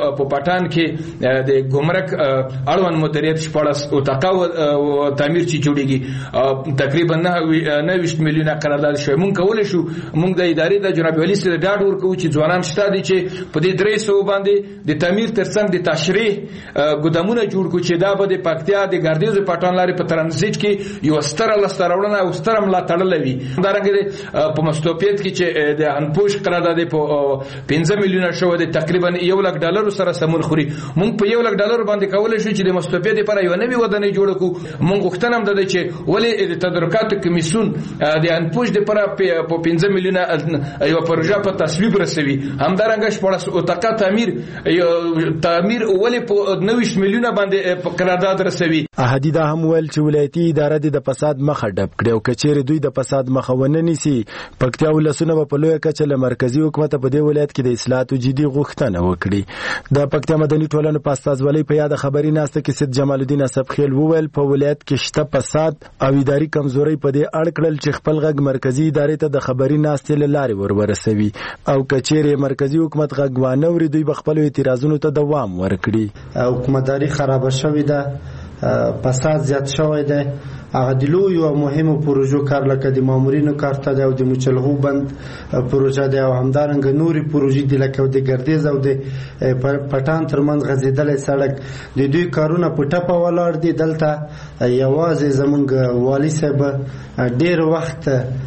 په پټان کې د ګمرک اړوند مدیریت شپږ او تقاو تعمیر چې جوړیږي تقریبا نه ویشت میلیونه قرارداد شوی. مونږ کولای شو مونږ د ادارې د جناب ولی سره ډاډ ورکوو چې ځوانان شته دي چې په دې درې سو باندې د تعمیر ترڅنګ د تشریح ګودامونه جوړ کړو چې دا به د پکتیا د ګردیز پټان لارې په ترانزیت کې یو ستر لستراوړنه او ستر ملا تړلې وي. همدارنګه په مستوپیت کې چې د انپوش قرارداد په پنځه میلیونه شو د تقریبا یو لک ډالر سره سمون خوري. مونږ په یو لک ډالر باندې کولای شو چې د مستوپیت لپاره یو نوی ودانۍ جوړ کړو. مونږ غوښتنه هم ده چې ولې د تدارکاتو کمیسیون د انپوش لپاره په پنځه میلیونه یو پروژه په تصویب رسوي. همدارنګه شپږ اتاقه تعمیر تعمیر ولې په نوي میلیونه باندې په قرارداد رسوي. احدی دا هم ویل چې ولایتي ادارې د فساد مخه ډب کړي او کچېرې دوی د فساد مخه ونه نیسي پکتیا ولسونه په لویه کچه له مرکزی حکومت په دې ولایت کې د اصلاحاتو جدي غوښتنه وکړي. د پکتیا مدني ټولنې په استازولۍ په یاد خبري ناسته کې سید جمال الدین اسبخیل وویل په ولایت کې شته فساد او اداري کمزوري په دې اړه کړل چې خپل غږ مرکزی ادارې ته د خبري ناستې له لارې ورورسوي او کچېرې مرکزی حکومت غږ وانه وري دوی په خپل اعتراضونو ته دوام ورکړي. حکومتداري خراب شوې ده، فساد زیات شوی دی. هغه د لویو او مهمو پروژو کار لکه د مامورینو کارته دی او د مچلغو بند پروژه دی او همدارنګه نورې پروژې دي لکه د ګردیز او د پټان ترمنځ غځېدلی سړک د دوی کارونه په ټپه ولاړ دي. دلته یوازې زمونږ والي صاحب ډېر وخت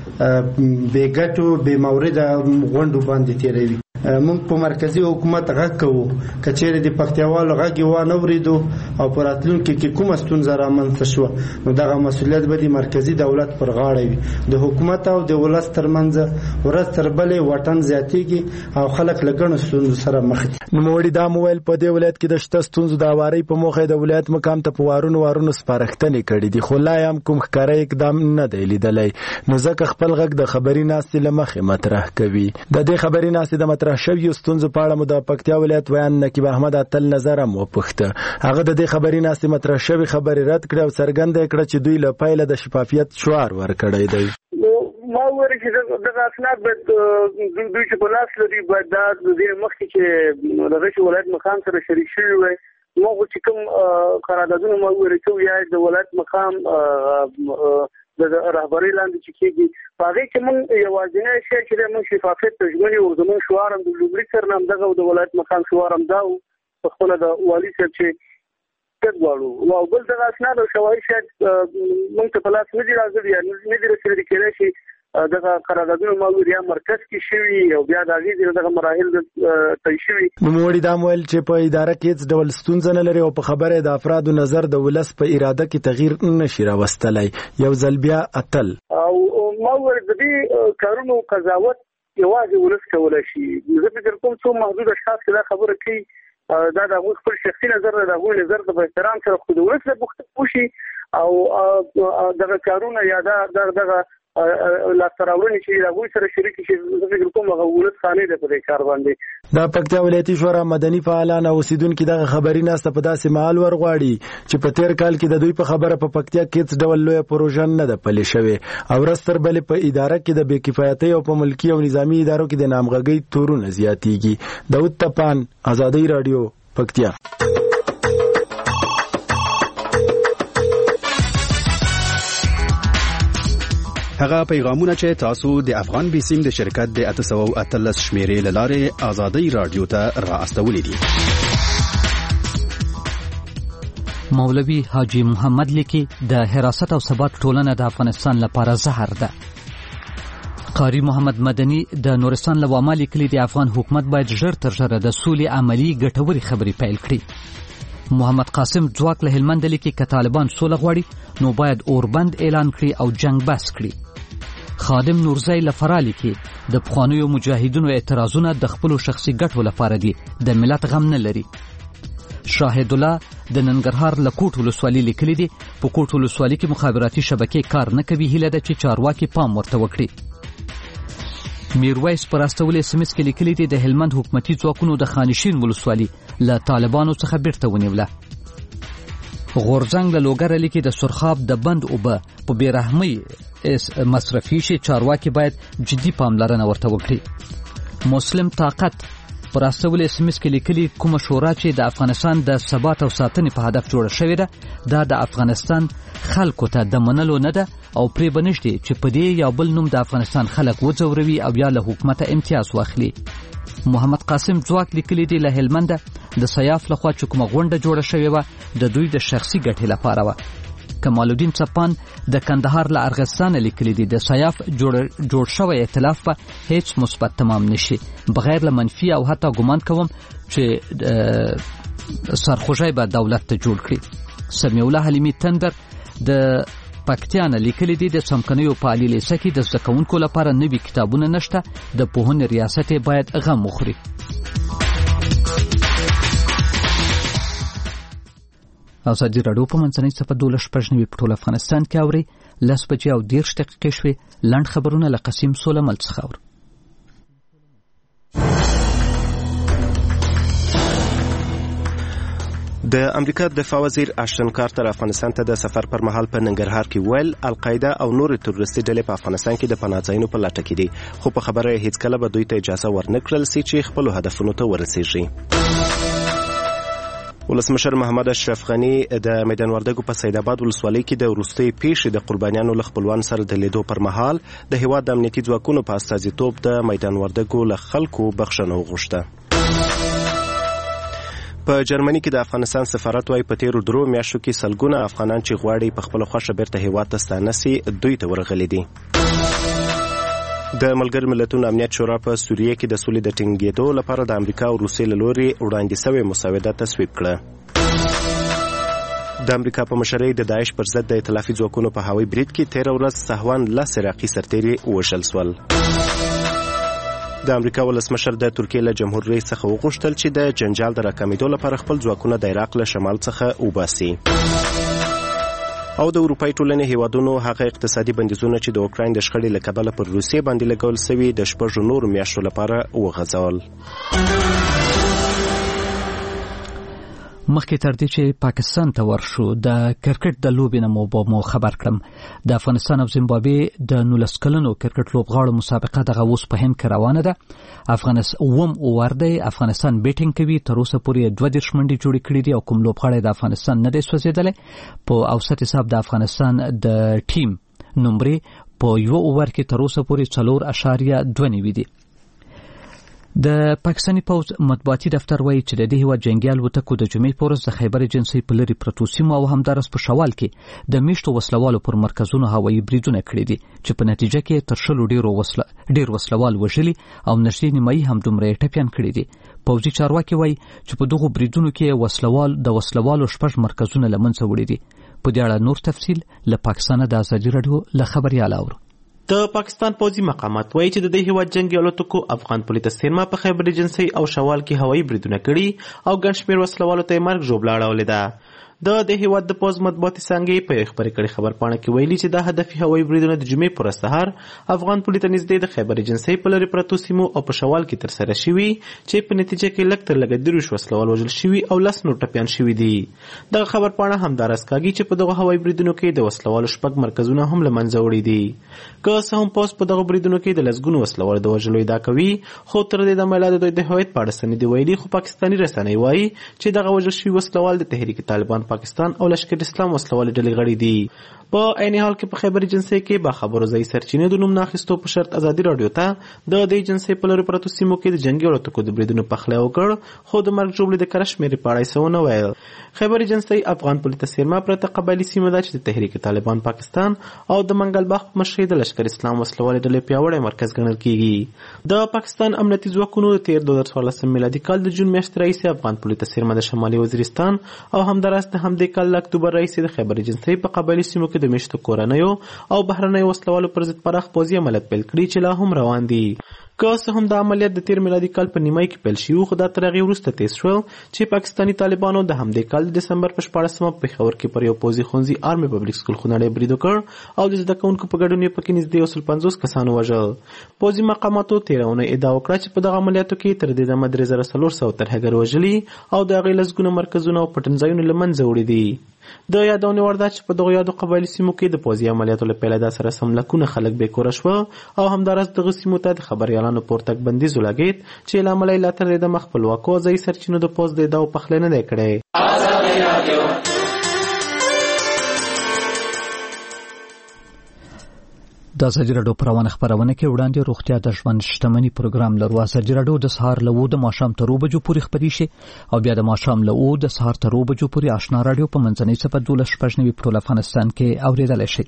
بې ګټو بې مورده غونډو باندې تېروي. مونږ په مرکزی حکومت غږ کوو کچېرې د پکتیاوالو غږ یې وانه اورېدو او په راتلونکي کې کومه ستونزه رامنځته شوه نو دغه مسؤلیت به د مرکزی دولت پر غاړه وي. د حکومت او د ولس ترمنځ ورځ تر بلې واټن زیاتېږي او خلک له ګڼو ستونزو سره مخ دي. نوموړي دا مویل په دې ولایت کې د شته ستونزو د هوارۍ په موخه د ولایت مقام ته په وارونو وارونو سپارښتنې کړي دي خو لا هم کوم ښکاره اقدام نه دی لیدلی نو ځکه خپل غږ د خبري ناستې له مخې مطرح کوي. د دې خبري ناستې د مطرح شویو ستونزو په اړه مو د پکتیا ولایت ویان نقیب احمد اتل نظر هم وپوښته. هغه د دې خبري ناستې مطرح شوې خبرې رد کړې او څرګنده کړه چې دوی له پیله د شفافیت شعار ورکړی دی. ما وویل چې دغه اسناد باید دوی چې په لاس لري باید دا د دې مخکې چې د رشي ولایت مقام سره شریک شوي وي. موږ چې کوم قراردادونه ما وویل چې یا د ولایت مقام د رهبرۍ لاندې چې کېږي په هغې کې موږ یوازینی شی چې دی موږ شفافیت ته ژمن یو. زموږ شعار هم د لومړي سر نه همدغه د ولایت مقام شعار هم دا و په خپله د والي صاحب چې ګډ غواړو او بل دغه اسناد او شواهد شاید موږ ته په لاس نه دي راغلي یا نه دي رسېدلي کېدای شي دغه قراردادونه ما ویل یا مرکز کې شوي او بیا د هغې ځینې دغه مراحل طی شوي. نوموړي دا ویل چې په اداره کې هېڅ ډول ستونزه نه لري او په خبره د افرادو نظر د ولس په اراده کې تغییر نشي راوستلی. یو ځل بیا اتل او ما ویل د دې کارونو قضاوت یوازې ولس کولی شي. زه فکر کوم څو محدود اشخاص چې دا خبره کوي دا د هغوی خپل شخصي نظر دی، د هغوی نظر ته په احترام سره خو د ولس نه پوښتنه وشي او دغه کارونه یا دغه لاسته راوړنې چې د هغوی سره شریک شي زه فکر کوم هغه ولس خانې دی په دې کار باندې. د پکتیا ولایتي شورا مدني فعالان او اوسیدونکي دغه خبري ناسته په داسې مهال ورغواړي چې په تیر کال کې د دوی په خبره په پکتیا کې هېڅ ډول لویه پروژه نه ده پلې شوې او ورځ تر بلې په اداره کې د بې کفایتۍ او په ملکي او نظامي ادارو کې د نامغږۍ تورونه زیاتېږي. داود تپان، ازادۍ راډیو، پکتیا. هغه پیغامونه چې تاسو د افغان بیسیم د شرکت د اته سوه او اتلس شمیرې له لارې ازادۍ راډیو ته را استولي دي. مولوي حاجی محمد لیکي د حراست او ثبات ټولنه د افغانستان لپاره زهر ده. قاری محمد مدني د نورستان له وامه لیکلي د افغان حکومت باید ژر تر ژره د سولې عملي ګټورې خبرې پیل کړي. محمد قاسم ځواک له هلمند لیکي که طالبان سوله غواړي نو باید اوربند اعلان کړي او جنگ بس کړي. خادم نورزی لفرالی کې د پخوانیو مجاهدینو اعتراضونه د خپلو شخصي ګټو لپاره دي، د ملت غم نه لري. شاهد الله د ننګرهار له کوټ ولسوالۍ لیکلي دي په کوټ ولسوالۍ کې مخابراتي شبکې کار نه کوي، هیله ده چې چارواکي پام ورته وکړي. میرویس پر استولې سمس کې لیکلي دي د هلمند حکومتي ځواکونو د خانشین ولسوالۍ له طالبانو څخه بیرته ونیوله. غورځنګ له لوګره لیکي د سرخاب د بند اوبه په بېرحمۍ مصرفي شي، چارواکي باید جدي پاملرنه ورته وکړي. مسلم طاقت پر استول اس ام اس کې لیکلي کومه شورا چې د افغانستان د ثبات او ساتنې په هدف جوړه شوې ده دا د افغانستان خلکو ته د منلو نه ده او پرې بنشتي چې په دې یا بل نوم د افغانستان خلک وځوروي او یا له حکومت امتیاز واخلي. محمد قاسم ځواک لیکلي دی له هلمند د سیاف لخوا چې کومه غونډه جوړه شوې وه د دوی د شخصي ګټې لپاره وه. کمال الدین چپان د کندهار له ارغستان لیکلي دي د سیاف جوړ جوړ شوی ائتلاف په هیڅ مثبت تمام نشي بغیر له منفي او حتی ګمان کوم چې سرخوشي به دولت ته جوړ کړي. سمیع الله حلیمی تندر د پکتیان لیکلي دي د سمکنیو په علی لیسه کې د زکونکو لپاره نوي کتابونه نشته د پوهنې ریاست باید غم وخوري. ازادي راډیو په منځنۍ صفحه دولس شپږ نوي په ټول افغانستان کې اوري لس بجې او دېرش دقیقې شوې. لنډ خبرونه له قسیم سولمل څخه اورو. د امریکا دفاع وزیر اشتن کارتر افغانستان ته د سفر پر مهال په ننګرهار کې ویل القاعده او نور تروریستي ډلې په افغانستان کې د پناه ځایونو په لټه کې دي خو په خبره هیڅ کله به دوی ته اجازه ورنکړل سي چې خپل هدفونو ته ورسیږي. ولسمشر محمد اشرف غنی د میدان وردګو په سید آباد ولسوالۍ کې د وروستۍ پیښې د قربانیانو له خپلوان سره د لیدو پر مهال د هیواد د امنیتي ځواکونو په استازیتوب د میدان وردګو له خلکو بخښنه وغوښته. په جرمني کې د افغانستان سفارت وايي په تیرو درو میاشتو کې سلګونه افغانان چې غواړي په خپل خوښه بیرته هیواد ته ستانه سي دوی ته ورغلي دي. د ملګرو ملتونو امنیت شورا په سوریه کې د سولې د ټینګېدو لپاره د امریکا او روسیې له لوري وړاندې شوې مسوده تصویب کړه. د امریکا په مشرۍ د داعش پر ضد د ائتلافي ځواکونو په هوایي برید کې تېره ورځ سهوان لس عراقي سرتیري ووژل سول. د امریکا ولسمشر د ترکیې له جمهور رئیس څخه وغوښتل چې د جنجال د راکمېدو لپاره خپل ځواکونه د عراق له شمال څخه وباسي. او د اروپای ټولنې هیوادونو هغه اقتصادي بندیزونه چې د اوکراین د شخړې له کبله پر روسیې باندې لګول سوي د شپږو نورو میاشتو لپاره وغځول. مخکې تر دې چې پاکستان ته ورشو د کرکټ د لوبې نه مو مو خبر کړم د افغانستان او زیمبابوې د نولس کلنو کرکټ لوبغاړو مسابقه دغه اوس په هند کې روانه ده. افغانستان اوم اوور دی افغانستان بیټینګ کوي تر اوسه پورې دوه دېرش منډې جوړې کړې دي او کوم لوبغاړی د افغانستان نه دی سوځېدلی. په اوسط حساب د افغانستان د ټیم نمرې په یو اوور کې تر اوسه پورې څلور اشاریه دوه نوي دي. د پاکستاني پوز مطبوعاتي دفتر وایي چې د دې هیواد جنګي الوتکو د جمعې په ورځ د خیبر ایجنسۍ په لرې پرتو سیمو او همدارس په شوال کې د میشتو وسلوالو پر مرکزونو هوایي بریدونه کړي دي چې په نتیجه کې تر شلو ډېرو وسله ډېر وسلوال وژلي او نږدې نیمایي هم دومره یې ټپیان کړي دي. پوځي چارواکي وایي چې په دغو بریدونو کې وسلوال د وسلوالو شپږ مرکزونه له منځه وړي دي. په دې اړه نور تفصیل له پاکستانه د ازادي راډیو له خبریال اورو. د پاکستان پوځي مقامات وایي چې د دې هیواد جنگي الوتکو افغان پولیس سیمه په خیبر ایجنسۍ او شوال کې هوایي بریدونه کړي او ګڼ شمېر وسلوالو ته یې مرګ ژوبله اړولې ده. د دې هیواد د پوځ مطبوعاتي څانګې په یوې خپرې کړې خبرپاڼه کې ویلي چې دا هدفي هوایي بریدونه د جمعې پر ورځ سهار افغان پولیس ته نږدې د خیبر ایجنسۍ په لرې پرتو سیمو او په شوال کې ترسره شوي چې په نتیجه کې لږ تر لږه دېرش وسلوال وژل شوي او لس نور ټپیان شوي دي. دغه خبرپاڼه همداراز کاږي چې په دغه هوایي بریدونو کې د وسلوالو شپږ مرکزونه هم له منځه وړي دي. که څه هم پوځ په دغه بریدونو کې د لسګونو وسلوالو د وژلو ادعا کوي خو تر دې دمه لا د دوی د هویت په اړه څه نه دي ویلي. خو پاکستاني رسنۍ وایي چې دغه وژل شوي وسلوال د تحریک طالبان پاکستان او لشکر اسلام وسلوالې ډلې غړي دي. په عین حال کې په خیبر ایجنسۍ کې با خبرو ځای سرچینې د نوم ناخیستو په شرط ازادي راډیو ته د دې ایجنسۍ په لرې پرتو سیمو کې د جنګي الوتکو د بریدونو پخلی وکړ خو د مرګ ژوبلې د کره شمېرې په اړه یې څه ونه ویل. خیبر ایجنسۍ افغان پولیس سیمه پرته قبایلي سیمه ده چې د تحریک طالبان پاکستان او د منګل باغ په مشرۍ د لشکر اسلام وسلوالې ډلې پیاوړی مرکز ګڼل کیږي. د پاکستان امنیتي ځواکونو د تیر دوه زره څوارلسم میلادي کال د جون میاشتې راهیسې افغان پولیس سیمه د شمالي وزیرستان او همداراز د همدې کال له اکتوبر راهیسې د خیبر ایجنسۍ په قبایلي سیمو کې د میشتو کورنیو او بهرنیو وسلوالو پر ضد پراخ پوځي عملیات پیل کړي چې لا هم روان دي. که څه هم د عملیات د تیر میلادي کال په نیمایي کې پیل شوي خو دا تر هغې وروسته تیز شول چې پاکستاني طالبانو د همدې کال د دسمبر په شپاړسمه په پېښور کې پر یو پوځي ښوونځي آرمي پبلیک سکول خونړی برید وکړ او د زده کوونکو په ګډون یې پکې نږدې یو سل پنځوس کسان ووژل. پوځي مقاماتو تېره اونۍ ادعا وکړه چې په دغه عملیاتو کې تر دې دمه درې زره څلور سوه ترهګر وژلي او د هغې لسګونه مرکزونه او پټنځایونه له منځه وړي دي. د یادونې وړ ده چې په دغو یادو قبایلي سیمو کې د پوځي عملیاتو له پیله دا سره سم لکونه خلک بې کوره شوه او همداراز دغه سیمو ته د خبریالانو ځوانانو پر تګ بندیز ولګېد چې له امله یې لا تر دې دمه خپلواکو ځایي سرچینو د پوځ د ادعاو پخلی نه دی کړی. د ازادي راډیو په روانه خپرونه کې وړاندې روغتیا د ژوند شتمني پروګرام لرو. ازادي راډیو د سهار له اوو د ماښام تر اوو بجو پورې خپرې شي او بیا د ماښام له اوو د سهار تر اوو بجو پورې آشنا راډیو په منځنۍ څپه دولس شپږ نوي په ټول افغانستان کې اورېدلی شي.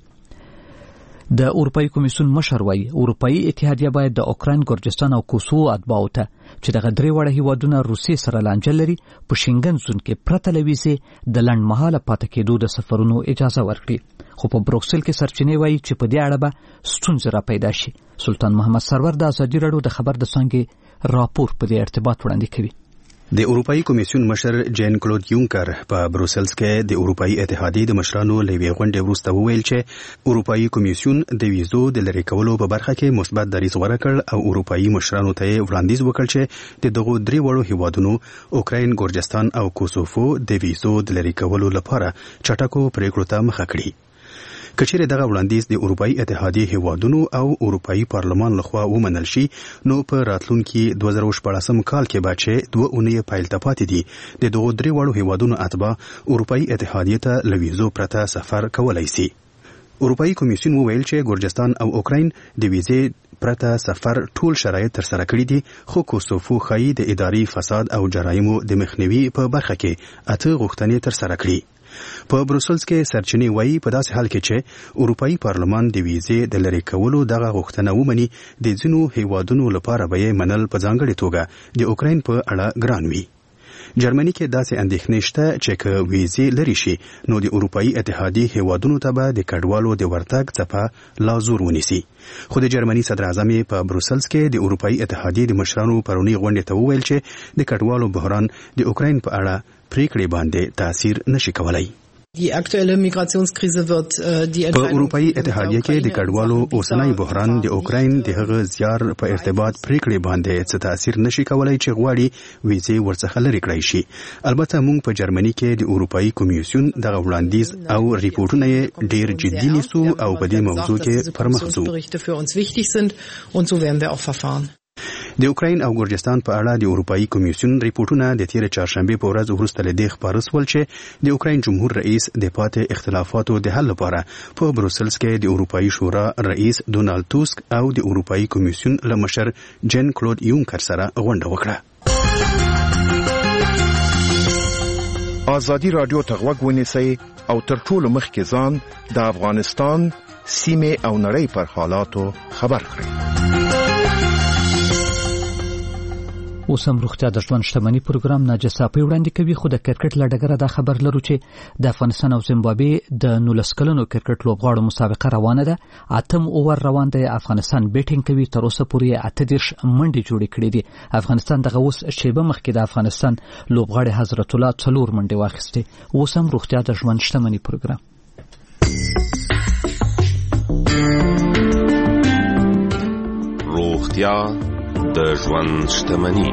د اروپایي کمیسیون مشر وایي اروپایي اتحادیه باید د اوکراین، ګرجستان او کوسوو اتباعو ته چې دغه درې واړه هیوادونه روسیې سره لانجه لري په شینګن زون کې پرته له ویزې د لنډمهاله پاتې کېدو د سفرونو اجازه ورکړي. خو په بروکسل کې سرچینې وایي چې په دې اړه به ستونزې را پیدا شي. سلطان محمد سرور د ازادي راډیو د خبر د څانګې راپور په دې ارتباط وړاندې کوي. د اروپایي کمیسیون مشر جین کلود یونکر په بروسلز کې د اروپایي اتحادیې د مشرانو له یوې غونډې وروسته وویل چې اروپایي کمیسیون د ویزو د لرې کولو په برخه کې مثبت دریځ غوره کړ او اروپایي مشرانو ته یې وړاندیز وکړ چې د دغو درې وړو هیوادونو اوکراین، ګرجستان او کوسوفو د ویزو د لرې کولو لپاره چټکو پریکړو ته مخه کړي. کچېرې دغه وړاندیز د اروپایي اتحادیې هیوادونو او اروپایي پارلمان لخوا ومنل شي نو په راتلونکي دوه زره شپاړسم کال کې به چې دوه اونۍ پیل ته پاتې دي د دغو درې وړو هیوادونو اتباع اروپایي اتحادیې ته له ویزو پرته سفر کولی سي. اروپایي کمیسیون وویل چې ګرجستان او اوکراین د ویزې پرته سفر ټول شرایط ترسره کړي دي خو کوسوفو ښایي د اداري فساد او جرایمو د مخنیوي په برخه کې اته غوښتنې ترسره کړي. په بروسلز کې سرچینې وایي په داسې حال کې چې اروپایي پارلمان د ویزې د لرې کولو دغه غوښتنه ومني د ځینو هیوادونو لپاره به یې منل په ځانګړې توګه د اوکراین په اړه ګران وي. جرمني کې داسې اندېښنې شته چې که ویزې لرې شي نو د اروپایي اتحادیې هیوادونو ته به د کډوالو د ورتګ څپه لا زور ونیسي. خو د جرمني صدر اعظم په بروسلز کې د اروپایي اتحادیې د مشرانو پرونی غونډې ته وویل چې د کډوالو بحران د اوکراین په اړه پریکړې باندې تاثیر نشي کولای. Die aktuelle Migrationskrise wird die په اروپایي اتحادیه کې د کډوالو اوسنی بحران د اوکراین د هغه زیار په ارتباط پریکړې باندې څه تاثیر نشي کولای چې غواړي ویزې ورڅخه لرې کړی شي. البته موږ په جرمني کې د اروپایي کمیسیون دغه وړاندیز او ریپورټونه یې ډیر جدي نیسو او په دې موضوع کې پرمخ ځو. د اوکراین او ګرجستان په اړه د اروپایي کمیسیون ریپورټونه د تیر چهارشنبه په ورځ وروسته له دې خبر شول چې د اوکراین جمهور رئیس د پاتې اختلافاتو د حل لپاره په بروسلز کې د اروپایي شورا رئیس ډونالد توسک او د اروپایي کمیسیون له مشر جین کلود یونکر سره غونډه وکړه. ازادي راډیو ته غوږ ونیسئ او تر ټولو مخکې ځان د افغانستان سیمې او نړۍ پر حالاتو خبر کړئ. اوس هم روغتیا د ژوند شتمني پروګرام ناجسا په وړاندې کوي. خو د کرکټ له ډګره دا خبر لرو چې د افغانستان او زیمبابوې د نولس کلنو کرکټ لوبغاړو مسابقه روانه ده. اتم اوور روان دی. افغانستان بیټینګ کوي. تر اوسه پورې اته دېرش منډې جوړې کړې دي. افغانستان دغه اوس شیبه مخکې د افغانستان لوبغاړي حضرت الله څلور منډې واخیستې. اوس هم روغتیا د ژوند شتمني پروګرام. روغتیا د ژوند شتمني.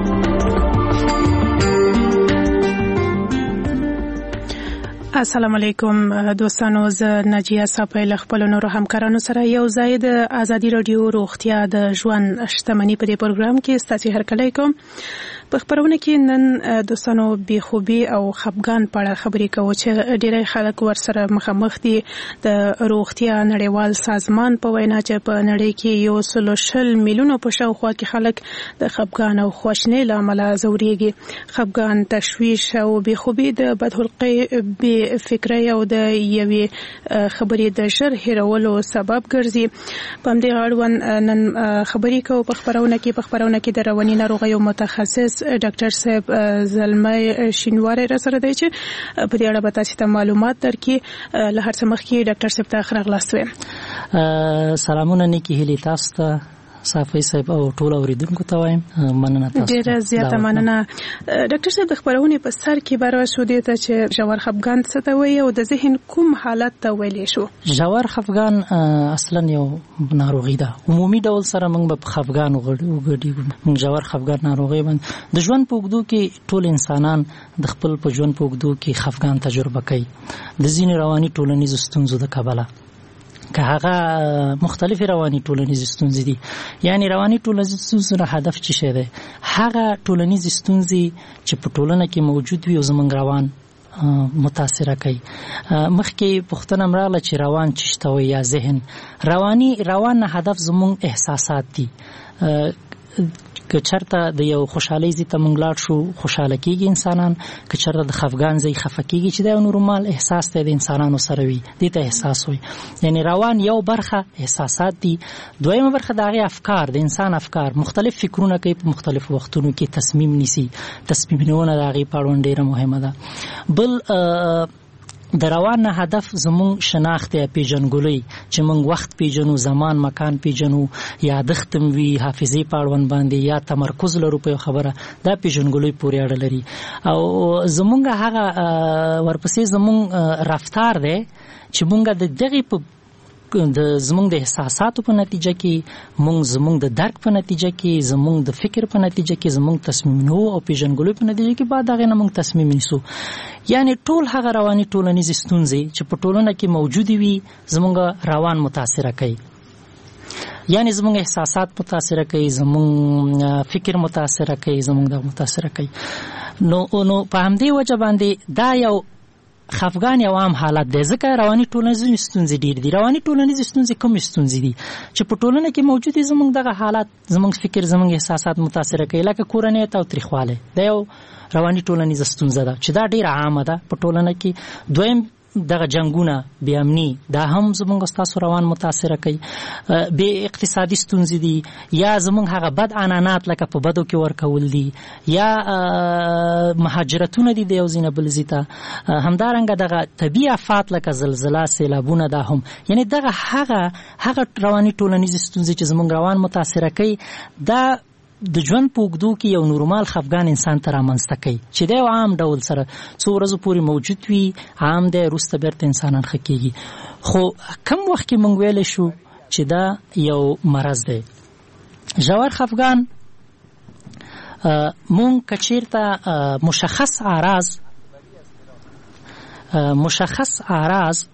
السلام علیکم دوستانو، زه ناجیه صافی له خپلو نورو همکارانو سره یو ځای د ازادي راډیو روغتیا د ژوند شتمني په دې پروګرام کې ستاسو هرکلی کوم. په خبرونه کې نن دوستانو بې خوبي او خفګان په اړه خبرې کوو چې ډېری خلک ورسره مخامخ دي. د روغتیا نړیوال سازمان په وینا چې په نړۍ کې یو سل او شل میلیونو په شاوخوا کې خلک د خفګان او خواشینۍ له امله ځورېږي. خفګان، تشویش او بې خوبي د بدخلقۍ، بې فکرۍ او د یوې خبرې د ژر هېرولو سبب ګرځي. په همدې اړوند نن خبرې کوو په خبرونه کې په خبرونه کې د رواني ناروغیو متخصص ډاکټر صاحب زلمي شینواری را سره دی چې په دې اړه به تاسو ته معلومات درکړي. له هر څه مخکې ډاکټر صاحب ته ښه راغلاست وایم. سلامونه نیکی هیلې تاسو ته صافی صاحب او ټول اوریدونکو ته وایم مننه تاسو. ډیره زیاته مننه. ډاکټر صاحب د خبرونه په سر کې بار شو دی ته چې ژور خفګان څه ته وایي او د ذهن کوم حالت ته ویلې شو؟ ژور خفګان اصلا یو ناروغي ده. عمومي ډول سره موږ په خفګان وګړو موږ ژور خفګان ناروغي باندې د ژوند په اوږدو کې ټول انسانان د خپل په ژوند په اوږدو کې خفګان تجربه کوي د ځینې رواني ټولنیزو ستونزو د کبله. که هغه مختلفې رواني ټولنیزې ستونزې دي. یعنی رواني ټولنیزې ستونزو نه هدف څه شی دی؟ هغه ټولنیزې ستونزې چې په ټولنه کې موجود وي او زموږ روان متاثره کوي. مخکې پوښتنه مراله چې روان څه شته وي یا ذهن. رواني روان نه هدف زموږ احساسات دي. که چرته د یو خوشحالۍ ځای ته موږ لاړ شو خوشحاله کېږي انسانان، که چرته د خفګان ځای خفه کېږي چې دا یو نورمال احساس دی د انسانانو سره وي، دې ته احساس وایي. یعنی روان یو برخه احساسات دي، دویمه برخه د هغې افکار، د انسان افکار. مختلف فکرونه کوي په مختلفو وختونو کې، تصمیم نیسي، تصمیم نیونه د هغې په اړوند ډېره مهمه ده. بل د روان نه هدف زموږ شناخت یا پیژنګلوي، چې موږ وخت پیژنو، زمان مکان پیژنو، یادښت م وي، حافظې په اړوند باندې یا تمرکز لرو په یو خبره، دا پیژنګلوي پورې اړه لري. او زموږ هغه ورپسې زموږ رفتار دی چې موږ د دغې په د زموږ د احساساتو په نتیجه کې، موږ زموږ د درک په نتیجه کې، زموږ د فکر په نتیجه کې، زموږ تصمیم نیو او پیژنګلوي په نتیجه کې بعد هغې نه موږ تصمیم نیسو. یعنی ټول هغه رواني ټولنیزې ستونزې چې په ټولنه کې موجودې وي زموږ روان متاثره کوي. یعنی زموږ احساسات متاثره کوي، زموږ فکر متاثره کوي، زموږ د متاثره کوي. نو نو په همدې وجه باندې دا یو خفګان یو عام حالت دی، ځکه رواني ټولنیزې ستونزې ډېر دي. رواني ټولنیزې ستونزې کومې ستونزې دي چې په ټولنه کې موجود دي؟ زموږ دغه حالات، زموږ فکر، زموږ احساسات متاثره کوي، لکه کورنۍ تاوتریخوالی، دا یو رواني ټولنیزه ستونزه ده چې دا ډېره عامه ده په ټولنه کې. دویم دغه جنګونه، بې امني، دا هم زموږ ستاسو روان متاثره کوي. بې اقتصادي ستونزې دي، یا زموږ هغه بد عنعنات لکه په بدو کې ورکول دي، یا مهاجرتونه دي د یو ځای نه بل ځای ته. همدارنګه دغه طبیعي افات لکه زلزله، سیلابونه، دا هم یعنی دغه هغه هغه رواني ټولنیزې ستونزې چې زموږ روان متاثره کوي، دا د ژوند په اوږدو کې یو نورمال خفګان انسان ته رامنځته کوي چې د یو عام ډول سره څو ورځو پورې موجود وي، عام دی، وروسته بیرته انسانان ښه کېږي. خو کم وخت کې موږ ویلی شو چې دا یو مرض دی. ژور خفګان موږ که چېرته مشخص اعراض مشخص اعراض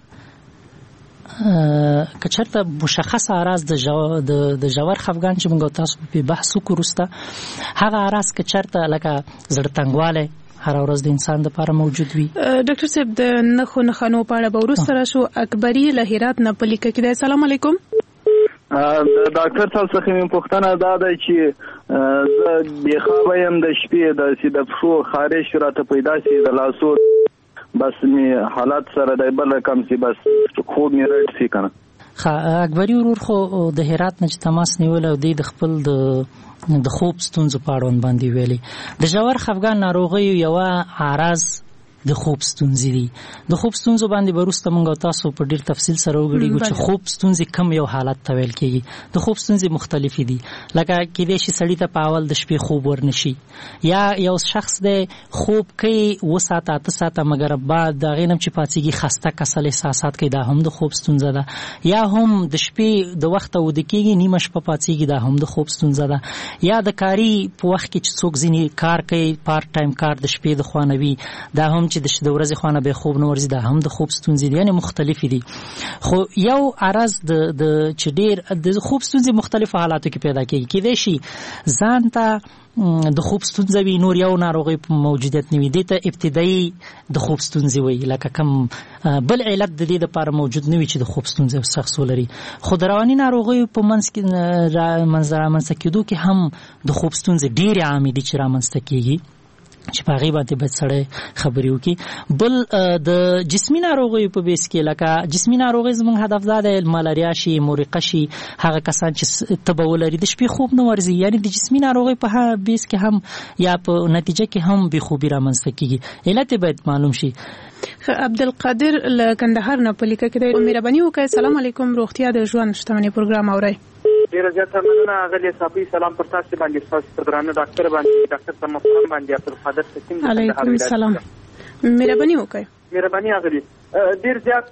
که چېرته مشخص اعراض د د ژور خفګان چې موږ تاسو په بحث وکړو وروسته، هغه اعراض که چېرته لکه زړه تنګوالی هر ورځ د انسان دپاره موجود وي. ډاکټر صاحب د نښو نښانو په اړه به وروسته راشو. اکبري له هرات نه په لیکه کې دی. السلام علیکم. ډاکټر صاحب څخه مې پوښتنه دا ده چې زه بېخوابه یم، د شپې داسې د پښو خارش راته پیدا شي، د لاسو بس می حالات سره د بل رقم سي، بس خوب می رټ سي کنه. اکبري ورور خو د هرات نه چې تماس نیول او د خپل د د خوب ستونزو په اړوند باندې ویلي. د ژور خفګان ناروغي یوه عارض د خوب ستونزې دي. د خوب ستونزو باندې به وروسته موږ تاسو په ډېر تفصیل سره وګورو چې خوب ستونزې کم یو حالت ته ویل کېږي. د خوب ستونزې مختلفې دي، لکه کېدای شي سړي ته په اول د شپې خوب ورنشي، یا یو شخص دی خوب کوي اوه ساعته اته ساعته مګر بعد د هغې نه چې پاڅېږي خسته کسل احساسات کوي، دا هم د خوب ستونزه ده. یا هم د شپې د وخته وده کېږي، نیمه شپه پاڅېږي، دا هم د خوب ستونزه ده. یا د کاري په وخت کې چې څوک ځینې کار کوي، پارت ټایم کار د شپې د خوا نه وي، دا هم چې د ورځې خوا نه به خوب نه ورځي، دا هم د خوب ستونزې دي. یعنې مختلفې دي. خو یو عرض د د چې ډېر د خوب ستونزې مختلفو حالاتو کې پیدا کېږي. کېدای شي ځان ته د خوب ستونزه وي، نور یو ناروغۍ په موجودیت نه وي، دې ته ابتدایي د خوب ستونزې وایي، لکه کم بل علت د دې دپاره موجود نه وي چې د خوب ستونزې شخص ولري. خو د رواني ناروغیو په منځ کې رامنځته کېدو کې هم د خوب ستونزې ډېرې عامې دي چې رامنځته کېږي، چې په هغې باندې باید سړی خبرې وکړي. بل د جسمي ناروغیو په بیس کې، لکه جسمي ناروغۍ زموږ هدف دا دی ملاریا شي، مورقه شي، هغه کسان چې تبه ولري د شپې خوب نه ورځي، یعنې د جسمي ناروغۍ په بیس کې هم یا په نتیجه کې هم بېخوبي رامنځته کېږي. علت باید معلوم شي. عبدالقادر له کندهار نه په لیکه کې دی. مهرباني وکړئ. السلام علیکم. روغتیا د ژوند شتمنۍ پروګرام اورئ. ډېره زیاته مننه غلې صاحبي. سلام پر تاسو باندې، تاسو ته درانه ډاکټر باندې، ډاکټر ته محترم باندې، عبدالقادر حکیم. علیکم السلام. مهرباني وکړئ. مهرباني غلې. ډېر زیات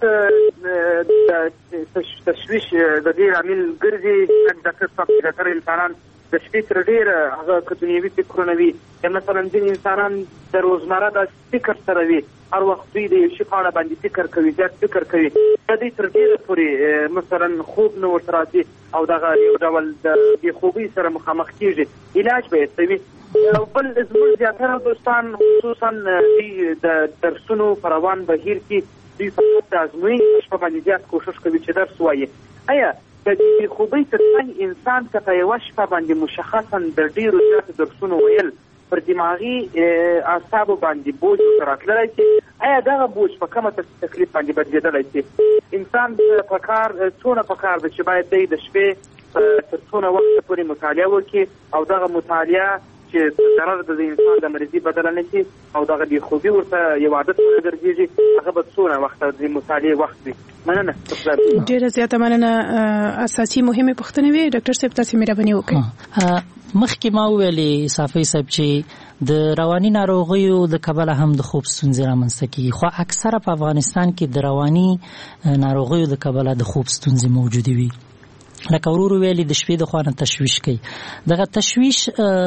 تشویش د دې عامل ګرځي ډاکټر صاحب چې ډاکټر انسانان د شپې تر ډېره هغه که دنیوي فکرونه وي، یا مثلا ځینې انسانان د روزمره د فکر سره وي، هر وخت دوی د یو شي په اړه باندې فکر کوي زیات فکر کوي د دوی تر ډېره پورې مثلا خوب نه ورته راځي او دغه یو ډول د بېخوبۍ سره مخامخ کېږي علاج به یې کوي. بل زموږ زیاتره دوستان خصوصا دوی د درسونو په روان بهیر کې دوی فقط د ازموینې شپه باندې زیات کوښښ کوي چې درس ووایي. آیا د دې خوبۍ ترڅنګ انسان که په یوه شپه باندې مشخصا د ډېرو زیاتو درسونو ویل پر دماغي اعصابو باندې بوج راتللی شي، آیا دغه بوج په کومه تکلیف باندې بدلېدلی شي؟ انسان په کار څونه په کار ده چې باید دی د شپې تر څونه وخته پورې مطالعه وکړي او دغه مطالعه چې ضرر د انسان د مریضي بدله نه شي او دغه بېخوبي ورته یو عادت وګرځېږي، هغه به څونه وخته د مطالعې وخت وي؟ مننه. ډېره زیاته مننه. اساسي مهمې پوښتنې وې ډاکټر صاحب، تاسې مهرباني وکړئ. مخکې ما ویلې صافی صاحب چې د رواني ناروغیو د کبله هم د خوب ستونزې رامنځته کېږي، خو اکثره په افغانستان کې د رواني ناروغیو د کبله د خوب ستونزې موجودې وي. لکه ورور ویلي د شپې د خوا نه تشویش کوي. دغه تشویش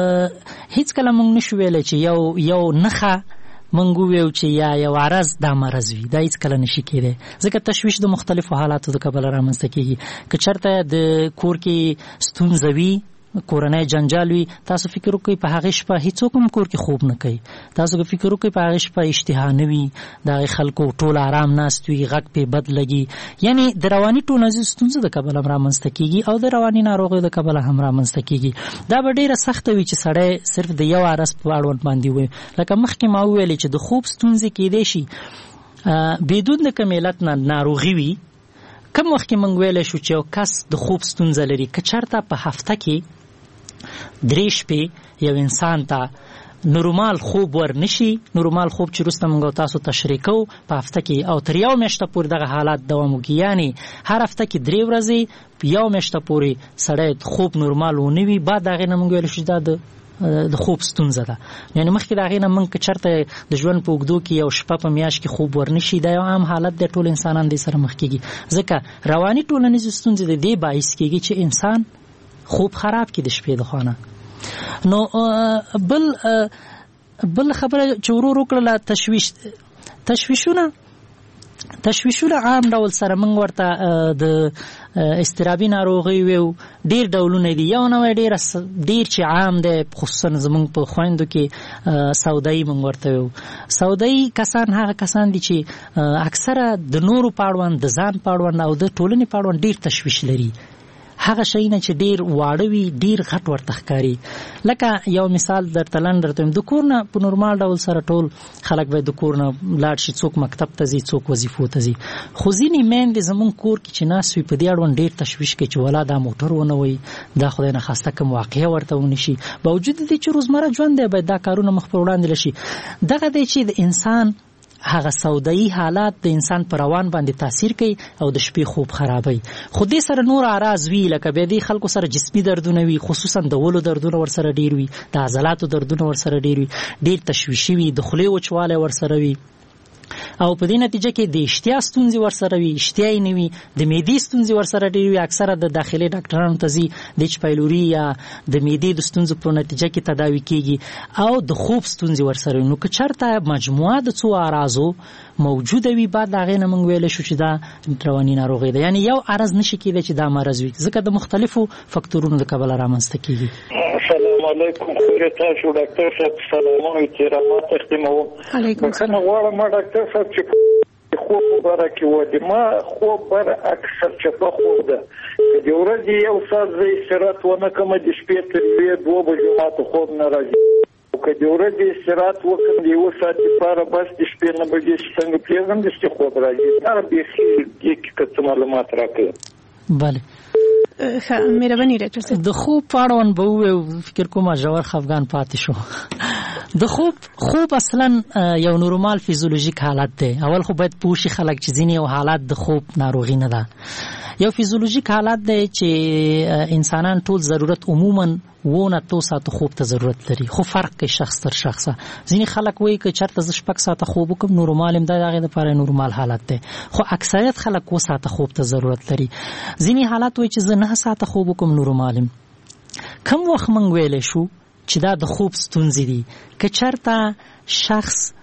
هیڅ کله موږ نشو ویلی چې یو یو نښه موږ وویو چې یا یو عرض دا مرض وي، دا هیڅ کله نشي کېدی، ځکه تشویش د مختلفو حالاتو د کبله رامنځته کېږي. که چېرته د کور کې ستونزه وي، کورنۍ جنجال وي، تاسو فکر وکړئ په هغې شپه هیڅوک هم کور کې خوب نه کوي. تاسو که فکر وکړئ په هغې شپه اشتها نه وي، د هغې خلکو ټول آرام ناست وي، غږ پې بد لګي. یعنې د رواني ټولنیزو ستونزو د کبله هم رامنځته کېږي او د رواني ناروغیو د کبله هم رامنځته کېږي. دا به ډېره سخته وي چې سړی صرف د یو عرض په اړوند باندې ووایي. لکه مخکې ما وویلې چې د خوب ستونزې کېدی شي بدون د کوم علت نه ناروغي وي. کوم وخت کې موږ ویلی شو چې یو کس د خوب ستونزه لري، که چېرته په هفته کې درې شپې یو انسان ته نورمال خوب ور نشي، نورمال خوب چې وروسته موږ تاسو تشریح کوو په هفته کې او تر یو میاشته پورې دغه حالات دوام وکړي، یعنې هر هفته کې درې ورځې یو میاشته پورې سړی خوب نورمال ونه وي، بعد د هغې نه موږ ویلی شو دا د د خوب ستونزه ده. یعنې مخکې د هغې نه موږ که چېرته د ژوند په اوږدو کې یو شپه په میاشت کې خوب ورنشي، دا یو عام حالت دی، ټول انسانان دې سره مخ کېږي. ځکه رواني ټولنیزې ستونزې د دې باعث کېږي چې انسان خوب خراب کی د شپې د خوانه. نو بل بل خبره چې ورور وکړله تشویش تشویشونه تشویشونه عام ډول سره موږ ورته د اضطرابي ناروغۍ ویو، ډېر ډولونه دي. یو نوی ډېر ډېر چې عام دی خصوصا زموږ په خویندو کې سودایي موږ ورته ویو. سودایي کسان هغه کسان دي چې اکثره د نورو په اړوند، د ځان په اړوند او د ټولنې په اړوند ډېر تشویش لري. هغه شیونه چې ډیر واړه وي، ډیر غټ ورته ښکاري. لکه یو مثال درته لنډ درته وایم، د کور نه په نورمال ډول سره ټول خلک باید د کور نه لاړ شي، څوک مکتب ته ځي، څوک وظیفو ته ځي. خو ځینې میندې زموږ کور کې چې ناست وي په دې اړوند ډیر تشویش کوي چې ولا دا موټر ونه وي، دا خدای نخواسته کوم واقعه ورته ونه شي. باوجود د دې چې روزمره ژوند دی باید دا کارونه مخ پر وړاندې لشي. دغه دی چې د انسان هغه سودایي حالات د انسان پر روان باندې تاثیر کوي او د شپې خوب خرابوي. خو دې سره نور اعراض وي، لکه بیا دې خلکو سره جسمي دردونه وي، خصوصا د ولو دردونه ورسره ډیر وي، د عضلاتو دردونه ورسره ډیر وي، ډیر تشویشي وي، د خولې وچوالی ورسره وي او په دې نتیجه کې د اشتها ستونزې ورسره وي، اشتها یې نه وي، د معدې ستونزې ورسره ډېرې وي. اکثره د داخلي ډاکټرانو ته ځي، د ایچ پایلوري یا د معدې د ستونزو په نتیجه کې تداوي کېږي او د خوب ستونزې ورسره وي. نو که چېرته مجموعه د څو اعراضو موجوده وي، بعد د هغې نه موږ ویلی شو چې دا رواني ناروغي ده. یعنې یو عرض نشي کېدی چې دا مرض وي، ځکه د مختلفو فکتورونو د کبله رامنځته کېږي. السلام علیکم. خو تاسو ډاکټر صاحب سلامونه او احترامات تقدیموم. علیکم السلام. غواړم ډاکټر صاحب چې خوب مبارک ودی ما خوب بر اکثر چې په خوب ده د ورځې یو ساعت زه استراحت ونه کوم، د شپې تر دوه بجو ماته خوب نه راځي. که د ورځې استراحت وکړم د یو ساعت لپاره بس د شپې نه بجې چې څنګه پرېږدم داسې خوب راځي. دا بیخي دې کې که څه معلومات راکړه. بله مهرباني ډاکټر صاحب. د خوب په اړوند به ووایو، فکر کوم ژور خفګان پاتې شو. د خوب خوب اصلا یو نورمال فیزیولوژیک حالت دی. اول خو باید پوه شي خلک چې ځینې یو حالت د خوب ناروغي نه ده، یو فیزیولوژیک حالت دی چې انسانان ټول ضرورت عموما وونه تو ساعته خوب ته ضرورت لري، خو فرق کوي شخص تر شخصه. ځینې خلک وایي که چېرته زه شپږ ساعته خوب وکړم نورمال یم، دا د هغې دپاره نورمال حالت دی، خو اکثریت خلک اووه ساعته خوب ته ضرورت لري. ځینې حالات وایي چې زه نهه ساعته خوب وکړم نورمال یم. کم وخت موږ ویلی شو چې دا د خوب ستونزې دي؟ که چېرته شخص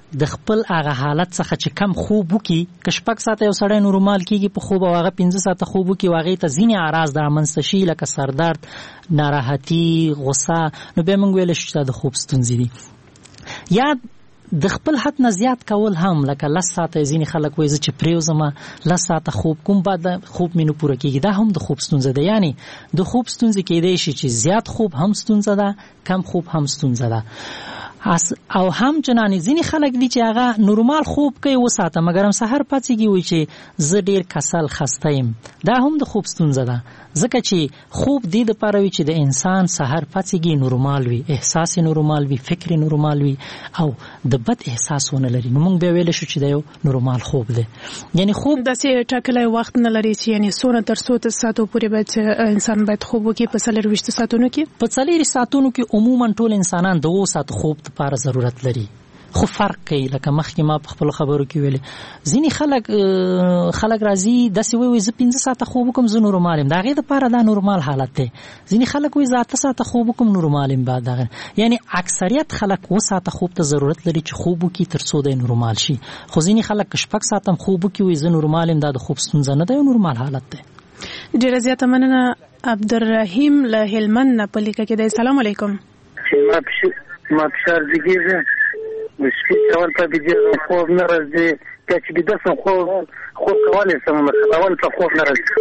د خپل هغه حالت څخه چې کم خوب وکي که شپږ ساعته یو سړی نورمال کیږي په خوب او هغه پنځه ساعته خوب وکي هغه ته ځینې اعراض د رامنځته شي لکه سردرد، ناراحتي، غصه، نو بیا موږ ویلی شو چې د خوب ستونزې دي. یا د خپل حد نه زیات کول هم لکه لس ساعته ځینې خلک وایي زه چې پرېوځم لس ساعته خوب کوم بعد خوب مې نه پوره کېږي، دا هم د خوب ستونزه ده. یعنې د خوب ستونزې کېدی شي چې زیات خوب هم ستونزه ده، کم خوب هم ستونزه ده. او هم جنانې ځینې خلک دي چې هغه نورمال خوب کوي وساته مګر هم سحر پاڅېږي وایي چې زه ډېر کسل خسته یم، دا هم د خوب ستونزه ده. ځکه چې خوب دې دپاره وي چې د انسان سحر پاڅېږي نورمال وي، احساس یې نورمال وي، فکر یې نورمال وي او د بد احساس ونه لري، نو موږ بیا ویلی شو چې دا یو نورمال خوب دی. یعنی خوب داسې ټاکلی وخت نه لري چې یعنې څونه تر څو ساعتو پورې باید انسان باید خوب وکړي په څلېرویشتو ساعتونو کې؟ په څلېرو ساعتونو کې عموما ټول انسانان د اوو ساعتو خوب لپاره ضرورت لري، خو فرق کوي. لکه مخکې ما په خپلو خبرو کې ویلې ځینې خلک خلک راځي داسې وایي زه پنځه ساعته خوب وکړم زه نورمال یم، د هغې دپاره دا نورمال حالت دی. ځینې خلک وایي زه اته ساعته خوب وکړم نورمال یم. بعد هغه یعنې اکثریت خلک اووه ساعته خوب ته ضرورت لري چې خوب وکړي تر څو دی نورمال شي. خو ځینې خلک که شپږ ساعته هم خوب وکړي وایي زه نورمال یم، دا د خوب ستونزه نه ده، یو نورمال حالت دی. ډېره زیاته مننه. عبدالرحیم له هلمند نه په لیکه کې دی. سلام علیکم. ما فشار زیږېږي د شپې کول ته بېدېږم، خوب نه راځي، بیا چې بیده شم خوب خوب کولی شم اول ته خوب نه راځي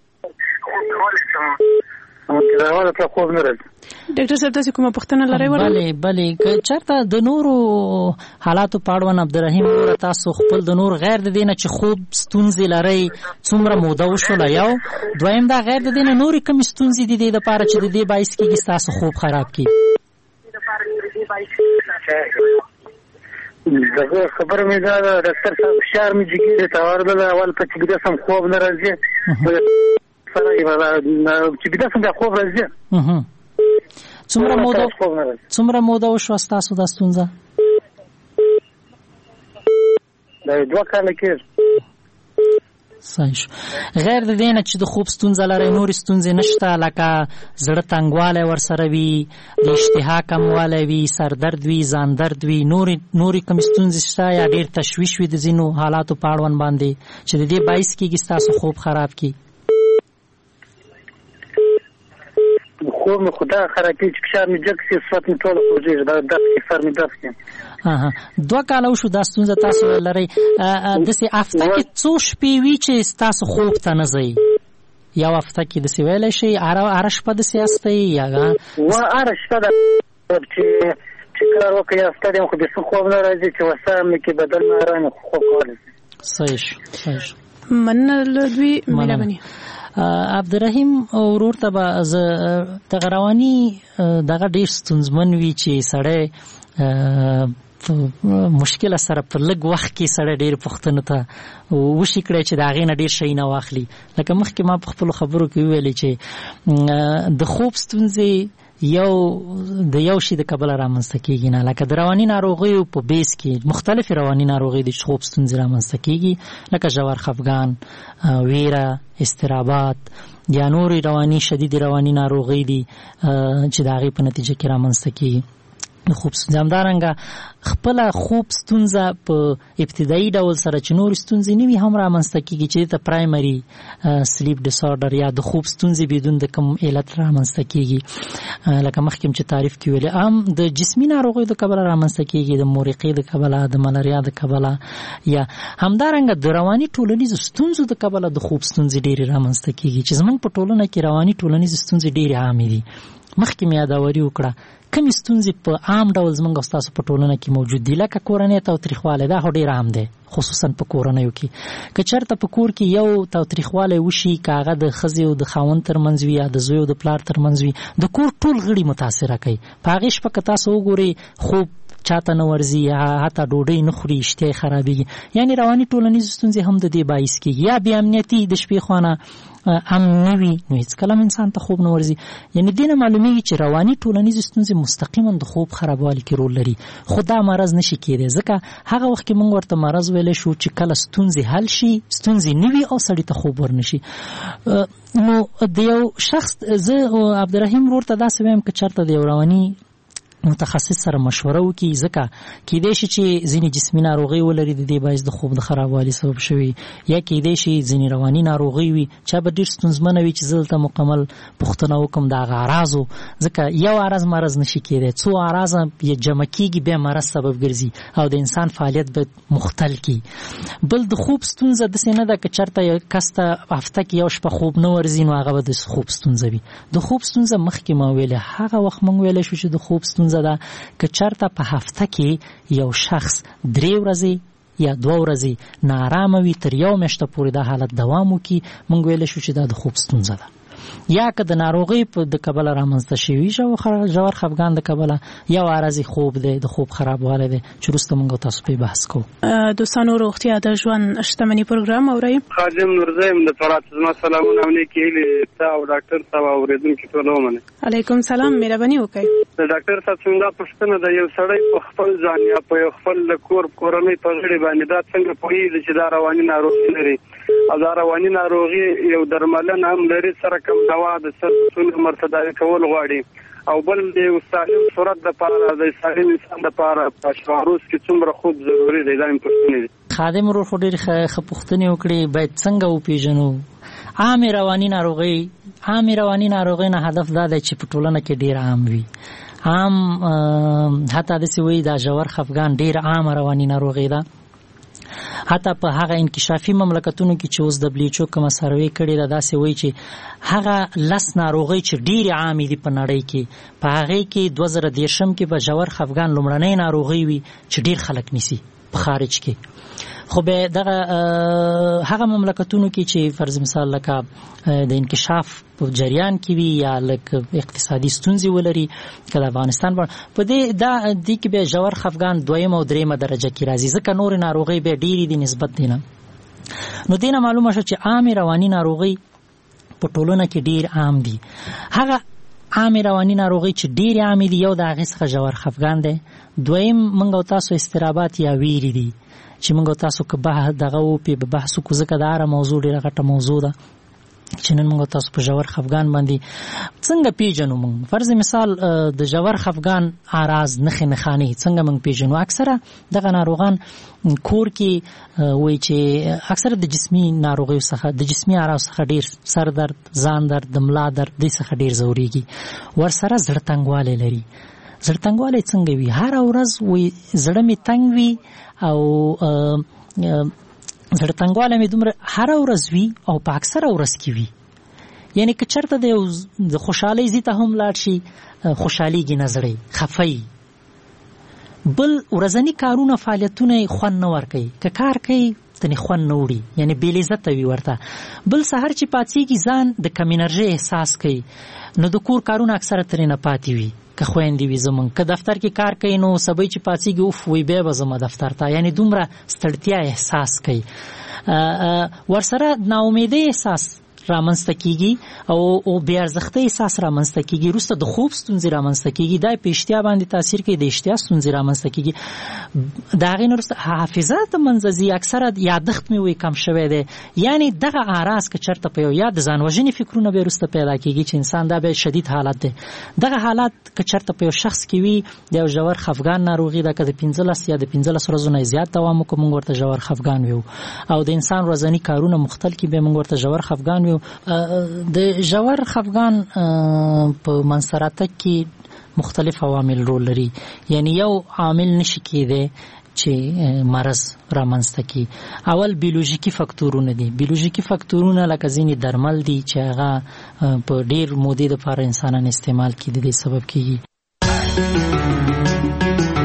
اول ته خوب نه راځي. ډاکټر صاحب تاسو کومه پوښتنه لرئ؟ بلې بلې که چېرته د نورو حالاتو په اړوند عبدالرحیم وروره تاسو خپل د نور غیر د دې نه چې خوب ستونزې لرئ څومره موده وشوله، یو دویم دا غیر د دې نه نورې کومې ستونزې دي دې دپاره چې د دې باعث کېږي ستاسو خوب خراب کړي؟ دغه خبره مې دا ده ډاکټر صاحب فشار مې جګېږي ته ورغله اول په چې بیده سم خوب نه راځي، سره چې بیده سم بیا خوب راځي. څومره موده څومره موده وشوه ستاسو دا ستونزه؟ دا دوه کاله کېږي. صحیح شو. غیر د دې نه چې د خوب ستونزه لرئ نورې ستونزې نشته لکه زړه تنګوالی ورسره وي، د اشتها کموالی وي، سردرد وي، ځان درد وي، نورې نورې کومې ستونزې شته یا ډېر تشویش وي د ځینو حالاتو په اړوند باندې چې د دې باعث کېږي ستاسو خوب خراب کړي؟ خوب مې خو دا خرابېږي چې فشار مې جګ شي، صفت مې ټوله خوږېږي، دا دغسې سر مې دغ شي. دوه کاله وشو دا ستونزه تاسو لرئ. داسې هفته کې څو شپې وي چې ستاسو خوب ته نه ځئ؟ یو هفته کې داسې ویلی شئ هره شپه داسې یاستئ یا هره شپه ده چې چې کار وکړئ یا ستړی یم خو بېخي خوب نه راځي چې وسه مې کې بدن مې ارام خوب کولی شي. صحیح شو صحیح شو. مننه له دوی مهرباني. عبدالرحیم ورور ته به زه دغه رواني دغه ډېر ستونزمن وي چې سړی مشکله سره په لږ وخت کې سړی ډېر پوښتنو ته وشي کړی چې د هغې نه ډېر شی نه واخلي. لکه مخکې ما په خپلو خبرو کې وویلې چې د خوب ستونزې یو د یو شي د کبله رامنځته کېږي نه، لکه د رواني ناروغیو په بیس کې مختلفې رواني ناروغۍ د خوب ستونزې رامنځته کېږي لکه ژور خفګان، ویره، اضطرابات یا نورې رواني شدید رواني ناروغۍ دي چې د هغې په نتیجه کې رامنځته کېږي. د خوب ستونزه همدارنګه خپله خوب ستونزه په ابتدایي ډول سره چې نورې ستونزې نه وي هم رامنځته کېږي چې دته پرایمري سلیپ ډسارډر یا د خوب ستونزې بدون د کوم علت رامنځته کېږي. لکه مخکې چې تعریف کې ویلې هم د جسمي ناروغیو د کبله رامنځته کېږي، د مورقې د کبله، د ملاریا د کبله، یا همدارنګه د رواني ټولنیزو ستونزو د کبله د خوب ستونزې ډېرې رامنځته کېږي چې زموږ په ټولنه کې رواني ټولنیزې ستونزې ډېرې عامې دي. مخکې مې یاداوري وکړه کومې ستونزې په عام ډول زموږ او ستاسو په ټولنه کې موجود دي، لکه کورنۍ تاوتریخوالی، دا خو ډېر عام دی خصوصا په کورنیو کې. که چېرته په کور کې یو تاوتریخوالی وشي، که هغه د ښځې او د خاوند ترمنځ وي یا د زوی او د پلار ترمنځ وي، د کور ټول غړي متاثره کوي. په هغې شپه که تاسو وګورئ خوب چاته نه ورځي، حتی ډوډۍ نه خوري، اشتها یې خرابېږي. یعنې رواني ټولنیزې ستونزې هم د دې باعث کېږي. یا بې امنیتي د شپې خوا نه امن نه وي نو هېڅکله هم انسان ته خوب نه ورځي. یعنې دې نه معلومېږي چې رواني ټولنیزې ستونزې مستقیما د خوب خرابوالي کې رول لري، خو دا مرض نشي کېدی ځکه هغه وخت کې موږ ورته مرض ویلی شو چې کله ستونزې حل شي، ستونزې نه وي او سړي ته خوب ورنشي. نو د یو شخص زه عبدالرحیم ورور ته داسې وایم که چېرته د یو رواني متخصص سره مشوره وکړي، ځکه کېدای شي چې ځینې جسمي ناروغۍ ولري د دې باعث د خوب د خرابوالي سبب شوي، یا کېدای شي ځینې رواني ناروغۍ وي چا به ډېر ستونزمنه وي چې زه دلته مکمل پوښتنه وکړم د هغه اعراضو، ځکه یو عرض مرض نشي کېدی، څو اعراض یې جمع کېږي بیا مرض سبب ګرځي او د انسان فعالیت به مختل کړي. بل د خوب ستونزه داسې نه ده که چېرته یو کس ته هفته کې یو شپه خوب نه ورځي نو هغه به د خوب ستونزه وي. د خوب ستونزه مخکې ما ویلې هغه وخت موږ ویلی شو چې د خوب ستونزه ده که چرته په هفته کې یو شخص درې ورځې یا دوه ورځې ناارامه وي تر یو میاشته پورې دا حالت دوام وکړي، موږ ویلی شو چې دا د خوب ستونزه ده. یا که د ناروغۍ د کبله رامنځته شوي ژور خفګان د کبله یو عارضي خوب دی، د خوب خرابوالی دی چې وروسته موږ تاسو پرې بحث کوو. دوستانو روغتیا د ژوند شتمني پروګرام اورئ. خادم نورزی یم د فرات. زما سلامونه او نیکې هیلې تا او ډاکټر صاحب او اورېدونکي ټول ومنئ. علیکم سلام، مهرباني وکړئ. د ډاکټر صاحب څنګه دا پوښتنه ده، یو سړی په خپل ځان یا په خپل کور کورنۍ په غړي باندې دا څنګه پوهېږي چې دا رواني ناروغي لري او دا رواني ناروغي یو درملنه هم لري، سره کوم دوا د سرطان عمر تداوي کول غواړي، او بل د یو سالم صورت دپاره د سالم انسان دپاره په شعروس کې څومره خوب ضروري دی؟ دا مې پوښتنې دي. خادم ورور خو ډېرې ښه پوښتنې وکړې، باید څنګه وپېژنو عامې رواني ناروغۍ. عامې رواني ناروغۍ نه هدف دا دی چې په ټولنه کې ډېر عام وي. عام حتی داسې وایي دا ژور خفګان ډېر عامه رواني ناروغۍ ده. حتی په هغه انکشافي مملکتونو کې چې اوس دبلیو ایچ او کومه سروې کړې ده داسې وایي چې هغه لس ناروغۍ چې ډېرې عامې دي په نړۍ کې په هغې کې دوه زره دېرشم کې به ژور خفګان لومړنۍ ناروغۍ وي چې ډېر خلک نیسي په خارج کې. خو به دغه هغه مملکتونو کې چې فرض مثال لکه د انکشاف په جریان کې وي یا لکه اقتصادي ستونزې ولري که د افغانستان په دې دا دې کې به ژور خفګان دویم او درېیمه درجه کې راځي، ځکه نورې ناروغۍ به ډېرې دي نسبت دی نه. نو دې نه معلومه شوه چې عامې رواني ناروغۍ په ټولنه کې ډېر عام دي. هغه عامې رواني ناروغۍ چې ډېرې عامې دي، یو د هغې څخه ژور خفګان دی، دویم موږ او تاسو اضطرابات یا ویرې دي چې موږ تاسو که بحث دغه وپې به بحث وکړو، ځکه دا هره موضوع ډېره غټه موضوع ده چې نن موږ تاسو په ژور خفګان باندې څنګه پیژنو. موږ فرض مثال د ژور خفګان اعراض نښې نښانې څنګه موږ پیژنو؟ اکثره دغه ناروغان کور کې وایي چې اکثره د جسمي ناروغیو څخه د جسمي اعراض څخه ډېر سر درد، ځان درد، د ملا درد دې څخه ډېر ځورېږي، ورسره زړه تنګوالی لري. زړه تنګوالی څنګه وي؟ هره ورځ وایي زړه مې تنګ وي او زړه تنګوالی مې دومره هره ورځ وي او په اکثره ورځ کې وي. یعنی که چېرته د یو د خوشحالۍ ځای ته هم لاړ شي خوشحالېږي نه، زړی خفه. بل ورځني کارونه فعالیتونه یې خوند نه ورکوي، که کار کوي تنې خوند نه وړي، یعنی بې لذته وي ورته. بل سهار چې پاڅېږي ځان د کم انرژۍ احساس کوي، نو د کور کارونه اکثره ترې نه پاتې وي. که خویندې وي زمونږ که دفتر کې کار کوي نو سبی چې پاڅېږي اوف وایي بیا به ځمه دفتر ته، یعنی دومره ستړتیا احساس کوي. ورسره ناامیدۍ احساس رامنځته کیږي او او بې ارزښتۍ احساس رامنځته کیږي، وروسته د خوب ستونزې رامنځته کیږي، دا په اشتها باندې تاثیر کوي، د اشتها ستونزې رامنځته کیږي. د هغې نه وروسته حافظه د منځه ځي، اکثره یادښت مې وایي کم شوی دی. یعنې دغه اعراض که چېرته په یو یا د ځان وژنې فکرونه بیا وروسته پیدا کیږي چې انسان دا بیا شدید حالت دی. دغه حالت که چېرته په یو شخص کې وي د یو ژور خفګان ناروغي ده، که د پنځلس یا د پنځلس ورځو نه زیات دوام وکړو موږ ورته ژور خفګان ویو، او د انسان ورځني کارونه مختل کړي بیا موږ ورته ژور خفګان ویو. د ژور خفګان په منځته راتګ کې مختلف عوامل رول لري، یعنی یو عامل نشي کېدی چې مرض رامنځته کړي. اول بیولوژیکي فکتورونه دي. بیولوژیکي فکتورونه لکه ځینې درمل دي چې هغه په ډېر مودې دپاره انسانان استعمال کړي، د دې سبب کېږي.